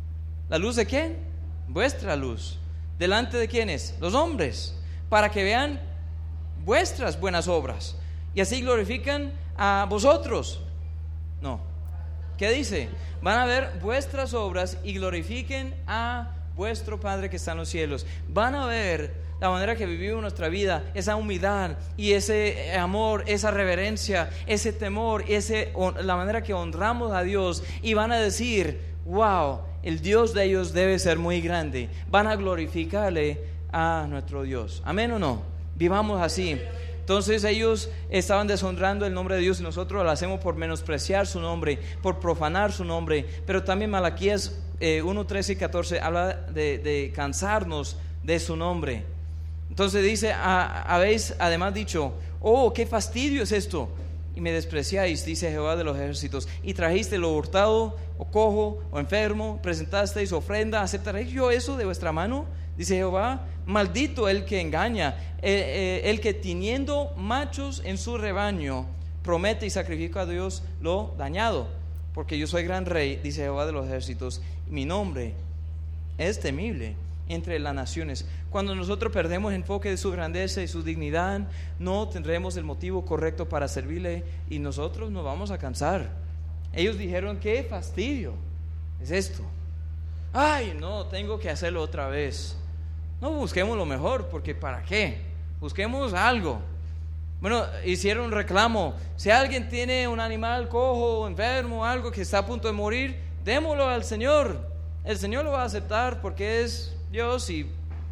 la luz de ¿quién? Vuestra luz. ¿Delante de quiénes? Los hombres, para que vean vuestras buenas obras y así glorifican a vosotros. No, ¿qué dice? Van a ver vuestras obras y glorifiquen a vuestro Padre que está en los cielos. Van a ver la manera que vivimos nuestra vida, esa humildad y ese amor, esa reverencia, ese temor, ese, la manera que honramos a Dios, y van a decir, wow, el Dios de ellos debe ser muy grande. Van a glorificarle a nuestro Dios. ¿Amén o no? Vivamos así. Entonces ellos estaban deshonrando el nombre de Dios y nosotros lo hacemos por menospreciar su nombre, por profanar su nombre. Pero también Malaquías eh, uno, trece y catorce habla de, de cansarnos de su nombre. Entonces dice, habéis además dicho, oh, qué fastidio es esto, y me despreciáis, dice Jehová de los ejércitos, y trajiste lo hurtado, o cojo, o enfermo, presentasteis ofrenda, ¿aceptaréis yo eso de vuestra mano? Dice Jehová, maldito el que engaña, el, el, el que teniendo machos en su rebaño, promete y sacrifica a Dios lo dañado, porque yo soy gran rey, dice Jehová de los ejércitos, y mi nombre es temible entre las naciones. Cuando nosotros perdemos enfoque de su grandeza y su dignidad, no tendremos el motivo correcto para servirle y nosotros nos vamos a cansar. Ellos dijeron, qué fastidio es esto, ay no, tengo que hacerlo otra vez. No busquemos lo mejor, porque ¿para qué? Busquemos algo. Bueno, hicieron un reclamo, si alguien tiene un animal cojo, enfermo, algo que está a punto de morir, démoslo al Señor. El Señor lo va a aceptar porque es Dios y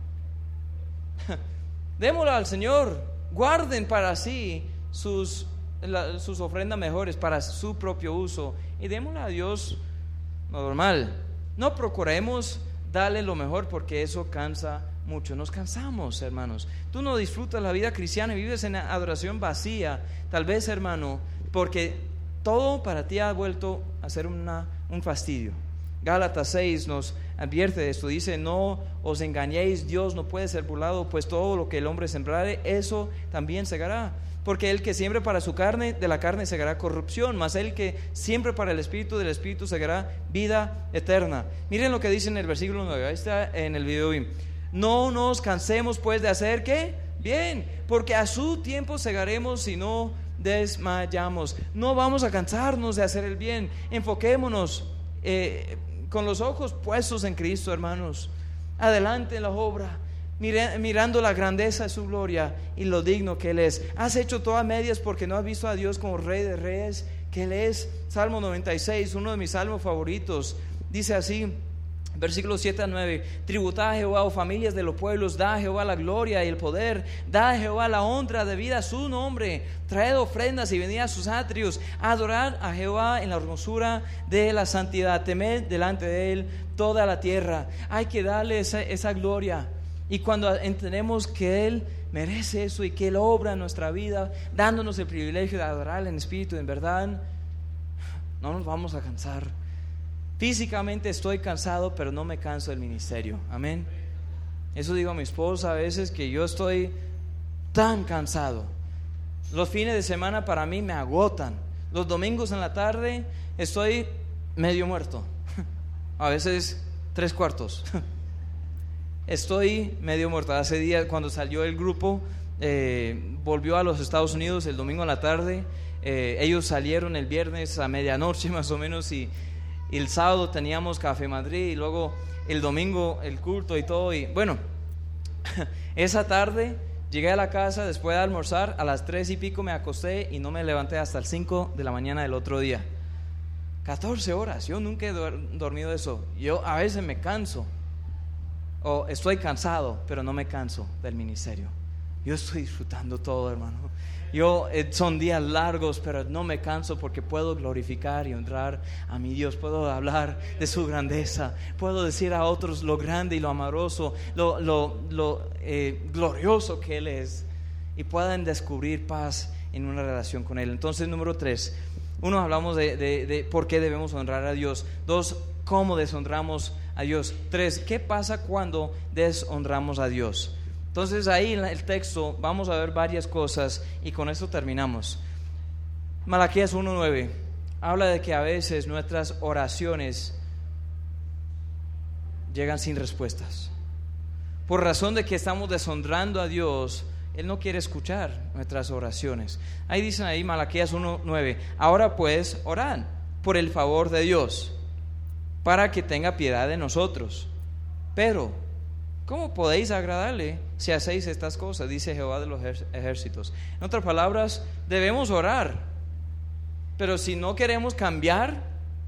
démoslo al Señor. Guarden para sí sus, la, sus ofrendas mejores para su propio uso y démoslo a Dios normal. No procuremos darle lo mejor porque eso cansa mucho. Nos cansamos, hermanos. Tú no disfrutas la vida cristiana y vives en adoración vacía. Tal vez, hermano, porque todo para ti ha vuelto a ser una, un fastidio. Gálatas seis nos advierte de esto, dice: no os engañéis, Dios no puede ser burlado, pues todo lo que el hombre sembrare, eso también segará. Porque el que siembre para su carne, de la carne segará corrupción, mas el que siembre para el Espíritu, del Espíritu segará vida eterna. Miren lo que dice en el versículo nueve, ahí está en el video. No nos cansemos pues de hacer, ¿qué? Bien, porque a su tiempo segaremos si no desmayamos. No vamos a cansarnos de hacer el bien. Enfoquémonos eh, con los ojos puestos en Cristo, hermanos. Adelante en la obra, mirando la grandeza de su gloria y lo digno que Él es. Has hecho todas medias porque no has visto a Dios como Rey de Reyes, que Él es. Salmo noventa y seis, uno de mis salmos favoritos, dice así, versículos siete a nueve: tributad a Jehová, oh familias de los pueblos, da a Jehová la gloria y el poder, da a Jehová la honra debida a su nombre, traed ofrendas y venid a sus atrios, adorad a Jehová en la hermosura de la santidad, temed delante de Él toda la tierra. Hay que darle esa, esa gloria. Y cuando entendemos que Él merece eso y que Él obra en nuestra vida, dándonos el privilegio de adorar en espíritu y en verdad, no nos vamos a cansar. Físicamente estoy cansado, pero no me canso del ministerio. Amén. Eso digo a mi esposa a veces, que yo estoy tan cansado. Los fines de semana para mí me agotan. Los domingos en la tarde estoy medio muerto. A veces tres cuartos. Estoy medio muerto. Hace días, cuando salió el grupo, eh, volvió a los Estados Unidos el domingo en la tarde. Eh, ellos salieron el viernes a medianoche más o menos, y, y el sábado teníamos Café Madrid, y luego el domingo el culto y todo. Y bueno, esa tarde llegué a la casa después de almorzar, a las tres y pico me acosté y no me levanté hasta las cinco de la mañana del otro día. catorce horas, yo nunca he dormido eso. Yo a veces me canso, o estoy cansado, pero no me canso del ministerio. Yo estoy disfrutando todo, hermano. Yo eh, son días largos, pero no me canso porque puedo glorificar y honrar a mi Dios. Puedo hablar de su grandeza, puedo decir a otros lo grande y lo amoroso, lo, lo, lo eh, glorioso que Él es, y puedan descubrir paz en una relación con Él. Entonces, número tres, uno, hablamos de, de, de por qué debemos honrar a Dios. Dos, cómo deshonramos a Dios. Tres, ¿qué pasa cuando deshonramos a Dios? Entonces ahí en el texto vamos a ver varias cosas y con esto terminamos. Malaquías uno nueve habla de que a veces nuestras oraciones llegan sin respuestas. Por razón de que estamos deshonrando a Dios, Él no quiere escuchar nuestras oraciones. Ahí dicen ahí Malaquías uno nueve: ahora pues orad por el favor de Dios, para que tenga piedad de nosotros. Pero ¿cómo podéis agradarle si hacéis estas cosas? Dice Jehová de los ejércitos. En otras palabras, debemos orar, pero si no queremos cambiar,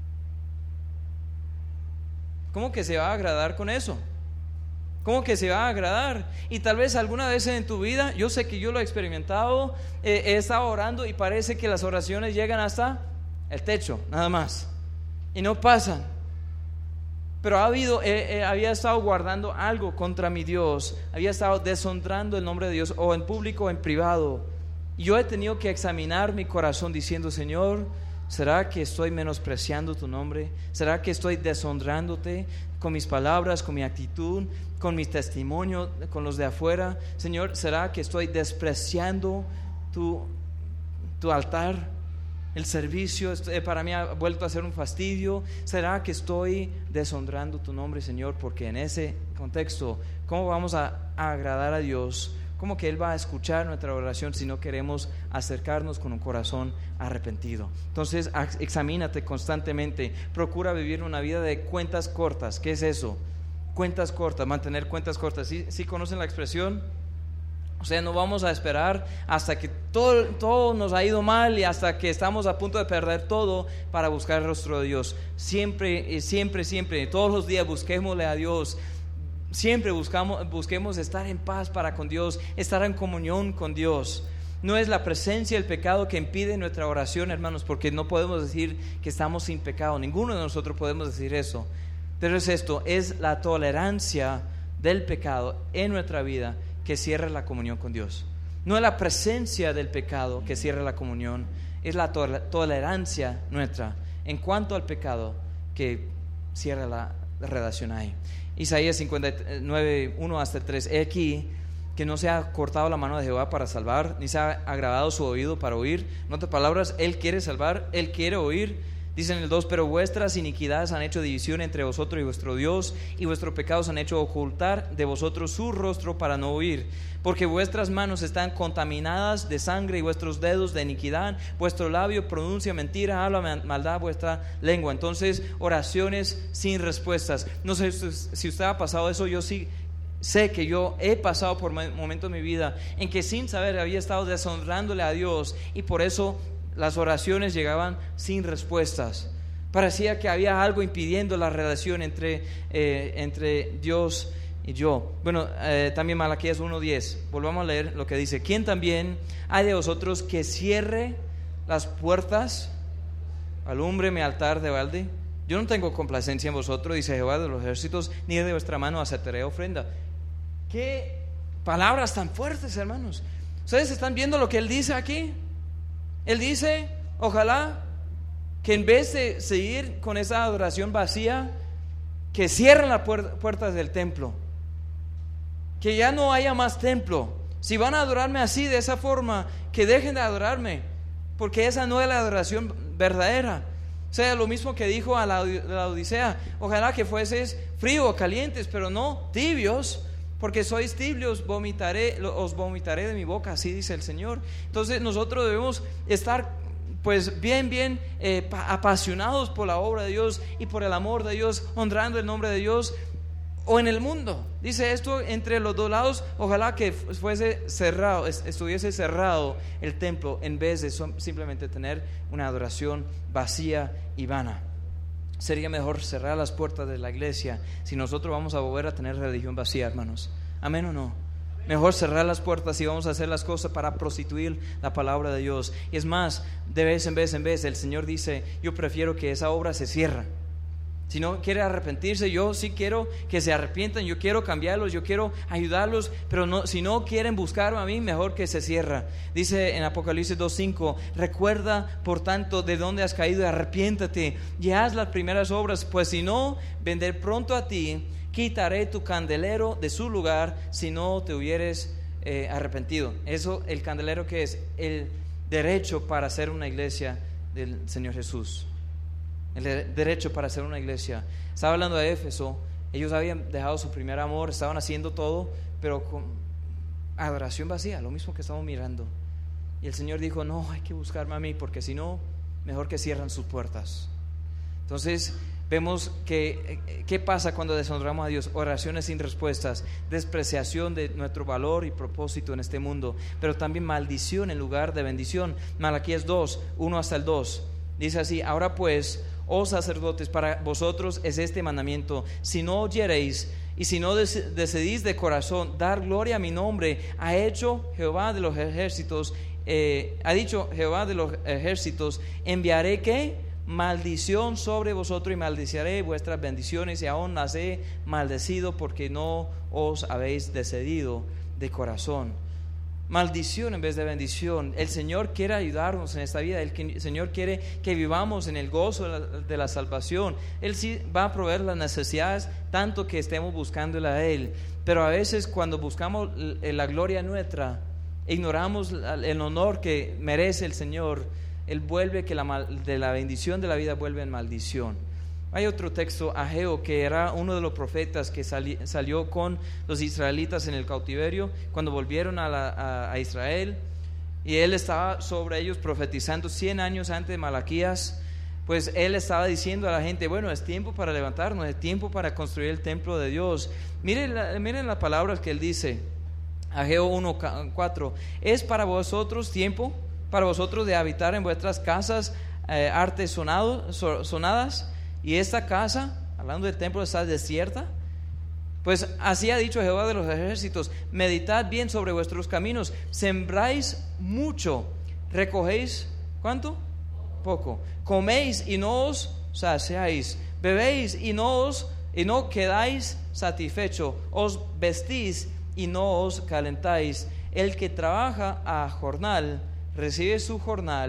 ¿cómo que se va a agradar con eso? ¿Cómo que se va a agradar? Y tal vez alguna vez en tu vida, yo sé que yo lo he experimentado, eh, he estado orando y parece que las oraciones llegan hasta el techo, nada más, y no pasan. Pero ha habido, eh, eh, había estado guardando algo contra mi Dios, había estado deshonrando el nombre de Dios, o en público o en privado. Y yo he tenido que examinar mi corazón diciendo: Señor, ¿será que estoy menospreciando tu nombre? ¿Será que estoy deshonrándote con mis palabras, con mi actitud, con mi testimonio, con los de afuera? Señor, ¿será que estoy despreciando tu, tu altar? El servicio para mí ha vuelto a ser un fastidio. ¿Será que estoy deshonrando tu nombre, Señor? Porque en ese contexto, ¿cómo vamos a, a agradar a Dios? ¿Cómo que Él va a escuchar nuestra oración si no queremos acercarnos con un corazón arrepentido? Entonces, examínate constantemente. Procura vivir una vida de cuentas cortas. ¿Qué es eso? Cuentas cortas, mantener cuentas cortas. ¿Sí, sí conocen la expresión? O sea, no vamos a esperar hasta que todo, todo nos ha ido mal y hasta que estamos a punto de perder todo para buscar el rostro de Dios. Siempre, siempre, siempre, todos los días busquémosle a Dios. Siempre buscamos, busquemos estar en paz para con Dios, estar en comunión con Dios. No es la presencia del pecado que impide nuestra oración, hermanos, porque no podemos decir que estamos sin pecado. Ninguno de nosotros podemos decir eso. Pero es esto, es la tolerancia del pecado en nuestra vida que cierra la comunión con Dios. No es la presencia del pecado que cierra la comunión, es la tolerancia nuestra en cuanto al pecado que cierra la relación ahí. Isaías cincuenta y nueve, uno hasta tres. He aquí que no se ha cortado la mano de Jehová para salvar, ni se ha agravado su oído para oír. En otras palabras, Él quiere salvar, Él quiere oír. Dice en el dos, pero vuestras iniquidades han hecho división entre vosotros y vuestro Dios, y vuestros pecados han hecho ocultar de vosotros su rostro para no oír. Porque vuestras manos están contaminadas de sangre y vuestros dedos de iniquidad, vuestro labio pronuncia mentira, habla maldad vuestra lengua. Entonces, oraciones sin respuestas. No sé si usted ha pasado eso, yo sí sé que yo he pasado por momentos de mi vida en que sin saber había estado deshonrándole a Dios, y por eso las oraciones llegaban sin respuestas. Parecía que había algo impidiendo la relación entre, eh, entre Dios y yo. Bueno, eh, también Malaquías uno diez. Volvamos a leer lo que dice. ¿Quién también hay de vosotros que cierre las puertas? Alumbre mi altar de balde. Yo no tengo complacencia en vosotros, dice Jehová de los ejércitos, ni de vuestra mano aceptaré ofrenda. Qué palabras tan fuertes, hermanos. ¿Ustedes están viendo lo que él dice aquí? Él dice, ojalá que en vez de seguir con esa adoración vacía, que cierren las puertas del templo, que ya no haya más templo. Si van a adorarme así, de esa forma, que dejen de adorarme, porque esa no es la adoración verdadera. O sea, lo mismo que dijo a la, la Odisea, ojalá que fueses frío o calientes, pero no tibios, porque sois tibios, vomitaré, os vomitaré de mi boca, así dice el Señor. Entonces nosotros debemos estar pues bien, bien eh, apasionados por la obra de Dios y por el amor de Dios, honrando el nombre de Dios, o en el mundo. Dice esto, entre los dos lados, ojalá que fuese cerrado, estuviese cerrado el templo, en vez de simplemente tener una adoración vacía y vana. Sería mejor cerrar las puertas de la iglesia si nosotros vamos a volver a tener religión vacía, hermanos. ¿Amén o no? Mejor cerrar las puertas y vamos a hacer las cosas para prostituir la palabra de Dios. Y es más, de vez en vez en vez, el Señor dice, yo prefiero que esa obra se cierre. Si no quiere arrepentirse, yo sí quiero que se arrepientan, yo quiero cambiarlos, yo quiero ayudarlos, pero no, si no quieren buscarme a mí, mejor que se cierra. Dice en Apocalipsis dos cinco, recuerda por tanto de dónde has caído y arrepiéntate y haz las primeras obras, pues si no, vendré pronto a ti, quitaré tu candelero de su lugar si no te hubieres eh, arrepentido. Eso, el candelero, que es el derecho para ser una iglesia del Señor Jesús. El derecho para ser una iglesia. Estaba hablando de Éfeso. Ellos habían dejado su primer amor, estaban haciendo todo, pero con adoración vacía, lo mismo que estamos mirando. Y el Señor dijo, no, hay que buscarme a mí, porque si no, mejor que cierran sus puertas. Entonces vemos que qué pasa cuando deshonramos a Dios: oraciones sin respuestas, despreciación de nuestro valor y propósito en este mundo, pero también maldición en lugar de bendición. Malaquías dos, uno hasta el dos dice así: ahora pues, oh sacerdotes, para vosotros es este mandamiento: si no oyereis y si no decidís de corazón dar gloria a mi nombre, ha hecho Jehová de los ejércitos, eh, ha dicho Jehová de los ejércitos, enviaré ¿qué? Maldición sobre vosotros y maldeciré vuestras bendiciones, y aún las he maldecido porque no os habéis decidido de corazón. Maldición en vez de bendición. El Señor quiere ayudarnos en esta vida. El Señor quiere que vivamos en el gozo de la, de la salvación. Él sí va a proveer las necesidades, tanto que estemos buscándole a Él. Pero a veces, cuando buscamos la gloria nuestra, ignoramos el honor que merece el Señor. Él vuelve que la, de la bendición de la vida vuelve en maldición. Hay otro texto, Ageo, que era uno de los profetas que sali, salió con los israelitas en el cautiverio cuando volvieron a, la, a, a Israel, y él estaba sobre ellos profetizando cien años antes de Malaquías. Pues él estaba diciendo a la gente: bueno, es tiempo para levantarnos, es tiempo para construir el templo de Dios. Miren, la, miren las palabras que él dice. Ageo uno cuatro: es para vosotros tiempo, para vosotros de habitar en vuestras casas eh, artesonadas, sonadas, y esta casa, hablando del templo, está desierta. Pues así ha dicho Jehová de los ejércitos: meditad bien sobre vuestros caminos, sembráis mucho, recogéis ¿cuánto? Poco, coméis y no os saciáis, bebéis y no os y no quedáis satisfecho, os vestís y no os calentáis. El que trabaja a jornal recibe su jornal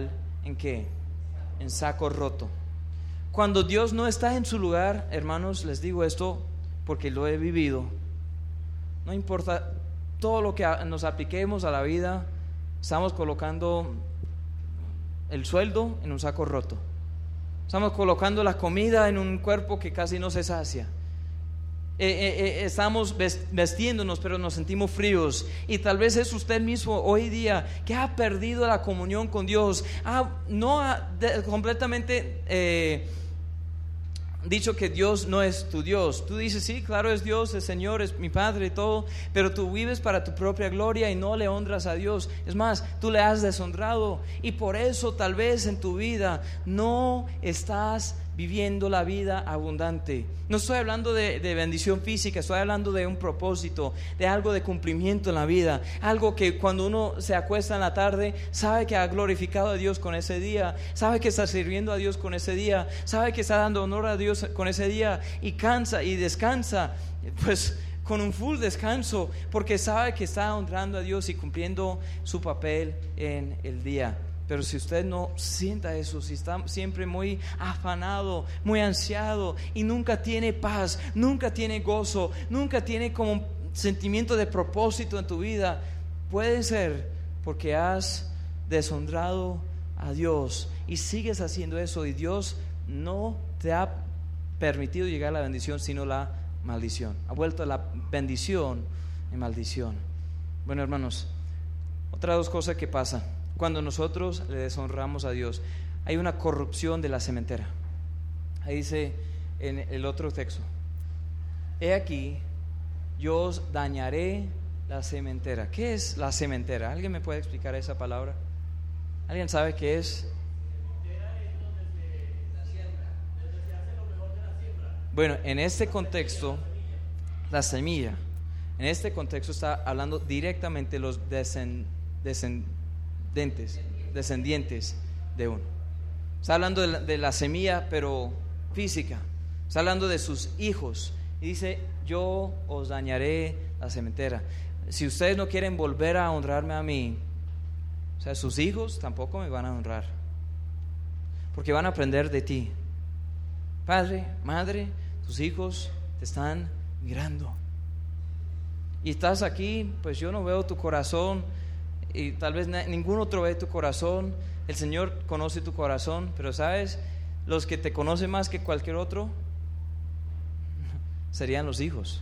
¿en qué? En saco roto. Cuando Dios no está en su lugar, hermanos, les digo esto porque lo he vivido. No importa todo lo que nos apliquemos a la vida, estamos colocando el sueldo en un saco roto. Estamos colocando la comida en un cuerpo que casi no se sacia. Eh, eh, eh, estamos vestiéndonos, pero nos sentimos fríos. Y tal vez es usted mismo hoy día que ha perdido la comunión con Dios, ha, no ha de, completamente eh, dicho que Dios no es tu Dios. Tú dices, sí, claro es Dios, el Señor es mi Padre y todo, pero tú vives para tu propia gloria y no le honras a Dios. Es más, tú le has deshonrado, y por eso tal vez en tu vida no estás viviendo la vida abundante. No estoy hablando de, de bendición física, estoy hablando de un propósito, de algo de cumplimiento en la vida, algo que cuando uno se acuesta en la tarde sabe que ha glorificado a Dios con ese día, sabe que está sirviendo a Dios con ese día, sabe que está dando honor a Dios con ese día, y cansa y descansa pues con un full descanso, porque sabe que está honrando a Dios y cumpliendo su papel en el día. Pero si usted no sienta eso, si está siempre muy afanado, muy ansiado, y nunca tiene paz, nunca tiene gozo, nunca tiene como un sentimiento de propósito en tu vida, puede ser porque has deshonrado a Dios y sigues haciendo eso, y Dios no te ha permitido llegar a la bendición, sino la maldición. Ha vuelto la bendición en maldición. Bueno, hermanos, otras dos cosas que pasan cuando nosotros le deshonramos a Dios. Hay una corrupción de la sementera. Ahí dice en el otro texto: he aquí, yo os dañaré la sementera. ¿Qué es la sementera? ¿Alguien me puede explicar esa palabra? ¿Alguien sabe qué es? Bueno, en este contexto, la semilla, en este contexto está hablando directamente de los descend, descend, Descendientes, descendientes de uno. Está hablando de la, de la semilla, pero física. Está hablando de sus hijos. Y dice: yo os dañaré la sementera. Si ustedes no quieren volver a honrarme a mí, o sea, sus hijos tampoco me van a honrar, porque van a aprender de ti. Padre, madre, tus hijos te están mirando. Y estás aquí, pues yo no veo tu corazón, y tal vez ningún otro ve tu corazón. El Señor conoce tu corazón, pero ¿sabes? Los que te conocen más que cualquier otro serían los hijos.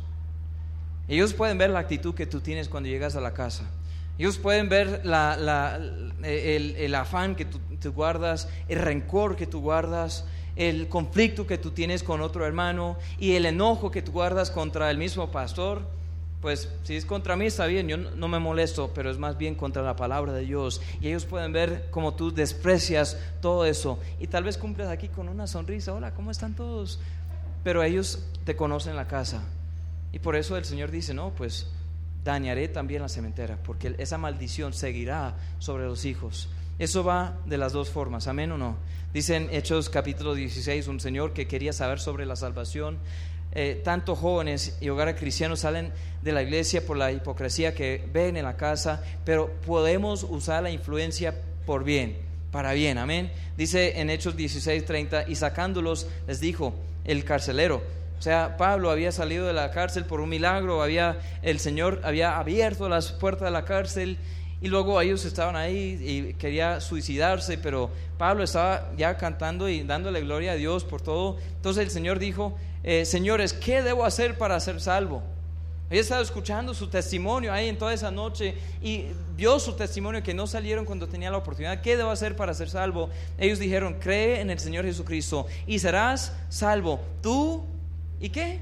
Ellos pueden ver la actitud que tú tienes cuando llegas a la casa. Ellos pueden ver la, la, el, el afán que tú, tú guardas, el rencor que tú guardas, el conflicto que tú tienes con otro hermano, y el enojo que tú guardas contra el mismo pastor. Pues si es contra mí está bien, yo no me molesto, pero es más bien contra la palabra de Dios. Y ellos pueden ver cómo tú desprecias todo eso, y tal vez cumples aquí con una sonrisa: hola, ¿cómo están todos? Pero ellos te conocen en la casa, y por eso el Señor dice: no, pues dañaré también la sementera, porque esa maldición seguirá sobre los hijos. Eso va de las dos formas, ¿amén o no? Dice en Hechos capítulo dieciséis, un señor que quería saber sobre la salvación. Eh, tanto jóvenes y hogares cristianos salen de la iglesia por la hipocresía que ven en la casa, pero podemos usar la influencia por bien, para bien, amén. Dice en Hechos dieciséis treinta: y sacándolos les dijo el carcelero. O sea, Pablo había salido de la cárcel por un milagro, había, el Señor había abierto las puertas de la cárcel, y luego ellos estaban ahí y quería suicidarse, pero Pablo estaba ya cantando y dándole gloria a Dios por todo. Entonces el Señor dijo: eh, señores, ¿qué debo hacer para ser salvo? Había estado escuchando su testimonio ahí en toda esa noche, y vio su testimonio que no salieron cuando tenía la oportunidad. ¿Qué debo hacer para ser salvo? Ellos dijeron: cree en el Señor Jesucristo y serás salvo, tú y ¿qué?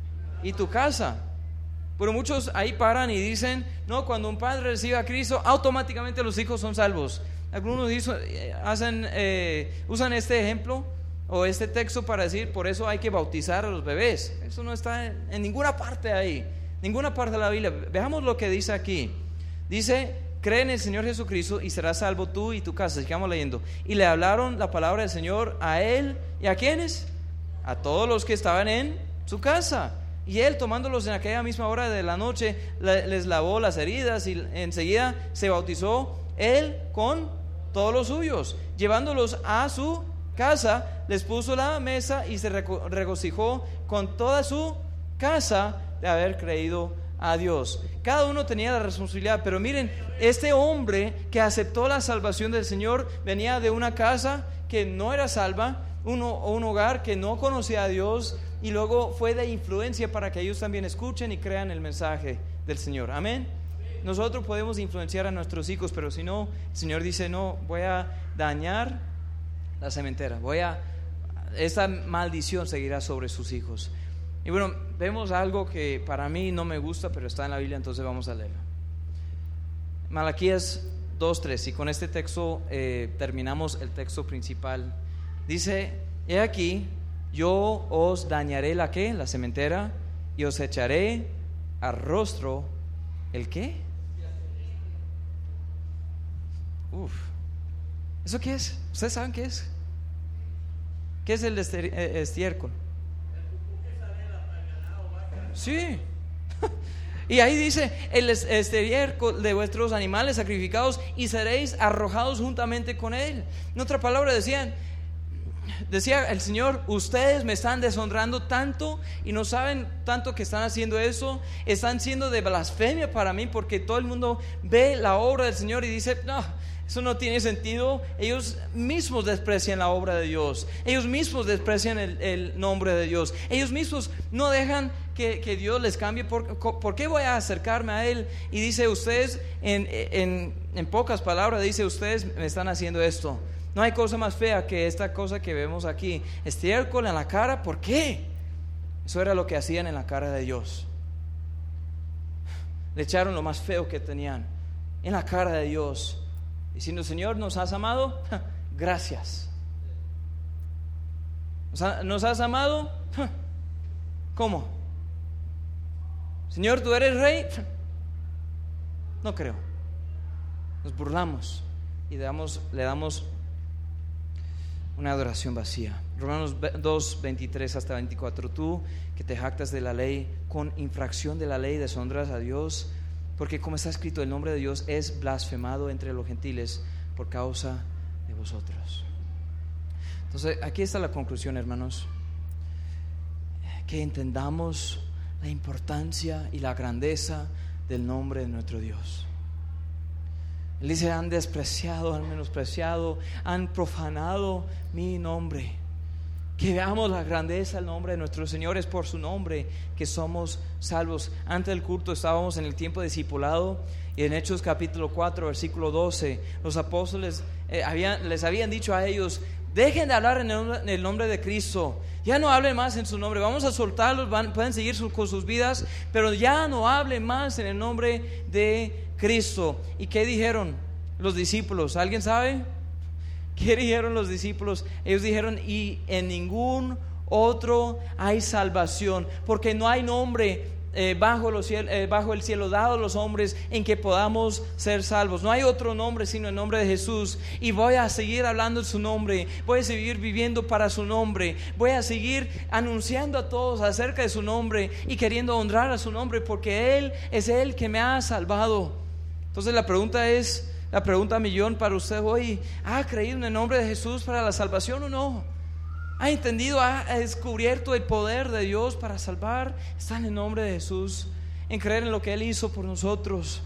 Y tu casa. Pero muchos ahí paran y dicen: no, cuando un padre recibe a Cristo, automáticamente los hijos son salvos. Algunos dicen, hacen, eh, usan este ejemplo o este texto para decir: por eso hay que bautizar a los bebés. Eso no está en, en ninguna parte ahí, ninguna parte de la Biblia. Veamos lo que dice aquí. Dice: cree en el Señor Jesucristo y serás salvo tú y tu casa. Sigamos leyendo. Y le hablaron la palabra del Señor a él y a ¿quiénes? A todos los que estaban en su casa. Y él, tomándolos en aquella misma hora de la noche, les lavó las heridas, y enseguida se bautizó él con todos los suyos. Llevándolos a su casa, les puso la mesa y se regocijó con toda su casa de haber creído a Dios. Cada uno tenía la responsabilidad, pero miren, este hombre que aceptó la salvación del Señor venía de una casa que no era salva, un, un hogar que no conocía a Dios, y luego fue de influencia para que ellos también escuchen y crean el mensaje del Señor. Amén. Nosotros podemos influenciar a nuestros hijos, pero si no, el Señor dice: no, voy a dañar la cementera, voy a, esta maldición seguirá sobre sus hijos. Y bueno, vemos algo que para mí no me gusta, pero está en la Biblia, entonces vamos a leerlo. Malaquías dos tres, y con este texto eh, terminamos el texto principal. Dice: he aquí, yo os dañaré la ¿qué? La cementera, y os echaré a rostro ¿el qué? Uf, ¿eso qué es? ¿Ustedes saben qué es? ¿Qué es el estiércol? Sí. Y ahí dice: el estiércol de vuestros animales sacrificados, y seréis arrojados juntamente con él. En otra palabra decían, decía el Señor: ustedes me están deshonrando tanto y no saben tanto que están haciendo eso, están siendo de blasfemia para mí, porque todo el mundo ve la obra del Señor y dice: no, eso no tiene sentido. Ellos mismos desprecian la obra de Dios, ellos mismos desprecian el, el nombre de Dios, ellos mismos no dejan que, que Dios les cambie. ¿Por, ¿Por qué voy a acercarme a Él? Y dice: ustedes, en, en, en pocas palabras dice, ustedes me están haciendo esto. No hay cosa más fea que esta cosa que vemos aquí, estiércol en la cara. ¿Por qué? Eso era lo que hacían en la cara de Dios. Le echaron lo más feo que tenían en la cara de Dios, diciendo: Señor, ¿nos has amado? Gracias. ¿Nos, ha, ¿Nos has amado? ¿Cómo? Señor, ¿tú eres rey? No creo. Nos burlamos y le damos, le damos una adoración vacía. Romanos dos, veintitrés hasta veinticuatro. Tú que te jactas de la ley, con infracción de la ley deshonras a Dios, porque como está escrito, el nombre de Dios es blasfemado entre los gentiles por causa de vosotros. Entonces aquí está la conclusión, hermanos: que entendamos la importancia y la grandeza del nombre de nuestro Dios. Él dice: han despreciado, han menospreciado, han profanado mi nombre. Que veamos la grandeza del nombre de nuestro Señor. Es por su nombre que somos salvos. Antes del culto estábamos en el tiempo de discipulado, y en Hechos capítulo cuatro versículo doce, los apóstoles eh, habían, les habían dicho a ellos: dejen de hablar en el, en el nombre de Cristo, ya no hablen más en su nombre, vamos a soltarlos, van, pueden seguir su, con sus vidas, pero ya no hablen más en el nombre de Cristo. ¿Y qué dijeron los discípulos? ¿Alguien sabe? ¿Qué dijeron los discípulos? Ellos dijeron: y en ningún otro hay salvación, porque no hay nombre eh, bajo, los ciel, eh, bajo el cielo dado a los hombres en que podamos ser salvos. No hay otro nombre sino el nombre de Jesús. Y voy a seguir hablando de su nombre, voy a seguir viviendo para su nombre, voy a seguir anunciando a todos acerca de su nombre y queriendo honrar a su nombre, porque Él es el que me ha salvado. Entonces la pregunta es, la pregunta millón para usted hoy: ¿ha creído en el nombre de Jesús para la salvación o no? ¿Ha entendido, ha descubierto el poder de Dios para salvar? Está en el nombre de Jesús, en creer en lo que Él hizo por nosotros.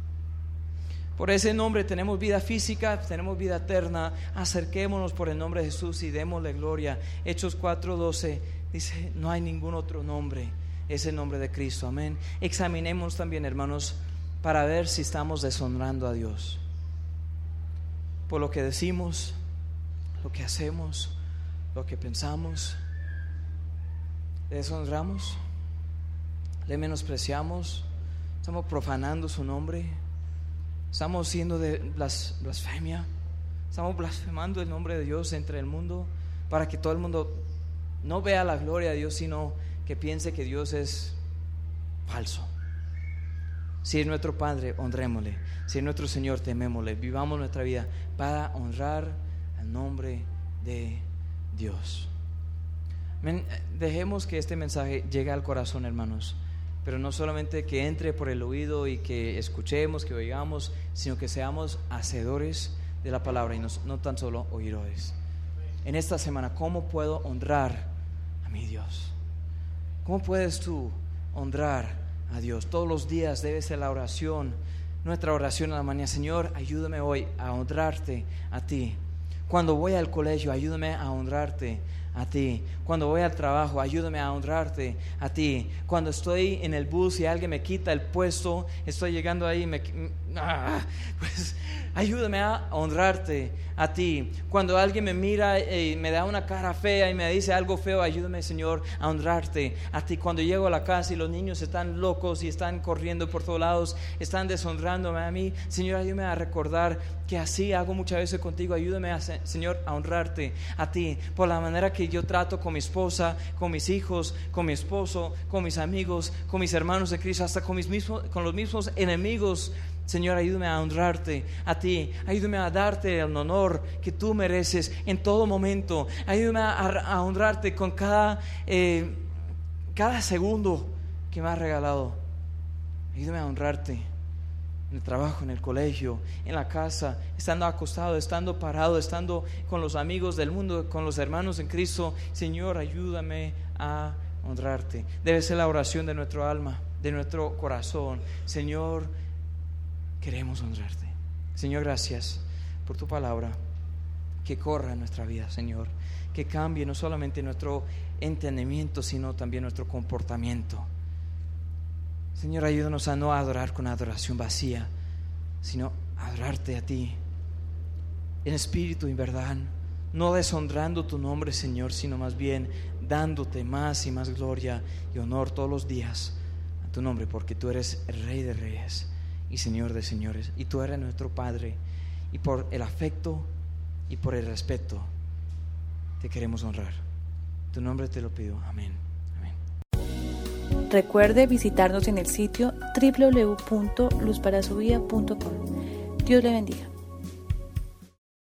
Por ese nombre tenemos vida física, tenemos vida eterna. Acerquémonos por el nombre de Jesús y démosle gloria. Hechos cuatro doce dice: no hay ningún otro nombre, es el nombre de Cristo. Amén. Examinemos también, hermanos, para ver si estamos deshonrando a Dios por lo que decimos, lo que hacemos, lo que pensamos. ¿Le deshonramos? ¿Le menospreciamos? ¿Estamos profanando su nombre? ¿Estamos siendo de blas, blasfemia? ¿Estamos blasfemando el nombre de Dios entre el mundo para que todo el mundo no vea la gloria de Dios, sino que piense que Dios es falso? Si es nuestro Padre, honrémosle. Si es nuestro Señor, temémosle. Vivamos nuestra vida para honrar al nombre de Dios. Dejemos que este mensaje llegue al corazón, hermanos, pero no solamente que entre por el oído y que escuchemos, que oigamos, sino que seamos hacedores de la palabra y no, no tan solo oidores. En esta semana, ¿cómo puedo honrar a mi Dios? ¿Cómo puedes tú honrar a Dios? Todos los días debe ser la oración, nuestra oración en la mañana. Señor, ayúdame hoy a honrarte a ti. Cuando voy al colegio, ayúdame a honrarte a ti. Cuando voy al trabajo, ayúdame a honrarte a ti. Cuando estoy en el bus y alguien me quita el puesto, estoy llegando ahí y me... Ah, pues ayúdame a honrarte a ti. Cuando alguien me mira y me da una cara fea y me dice algo feo, ayúdame, Señor, a honrarte a ti. Cuando llego a la casa y los niños están locos y están corriendo por todos lados, están deshonrándome a mí, Señor, ayúdame a recordar que así hago muchas veces contigo. Ayúdame, a, Señor, a honrarte a ti por la manera que yo trato con mi esposa, con mis hijos, con mi esposo, con mis amigos, con mis hermanos de Cristo, hasta con mis mismos, con los mismos enemigos. Señor, ayúdame a honrarte a ti. Ayúdame a darte el honor que tú mereces en todo momento. Ayúdame a, a honrarte con cada, eh, cada segundo que me has regalado. Ayúdame a honrarte en el trabajo, en el colegio, en la casa, estando acostado, estando parado, estando con los amigos del mundo, con los hermanos en Cristo. Señor, ayúdame a honrarte. Debe ser la oración de nuestro alma, de nuestro corazón. Señor, queremos honrarte. Señor, gracias por tu palabra, que corra en nuestra vida, Señor, que cambie no solamente nuestro entendimiento, sino también nuestro comportamiento. Señor, ayúdanos a no adorar con adoración vacía, sino adorarte a ti en espíritu y en verdad, no deshonrando tu nombre, Señor, sino más bien dándote más y más gloria y honor todos los días a tu nombre, porque tú eres el Rey de Reyes y Señor de señores, y tú eres nuestro Padre, y por el afecto y por el respeto te queremos honrar. En tu nombre te lo pido, amén. Amén. Recuerde visitarnos en el sitio doble u doble u doble u punto luz para su vida punto com. Dios le bendiga.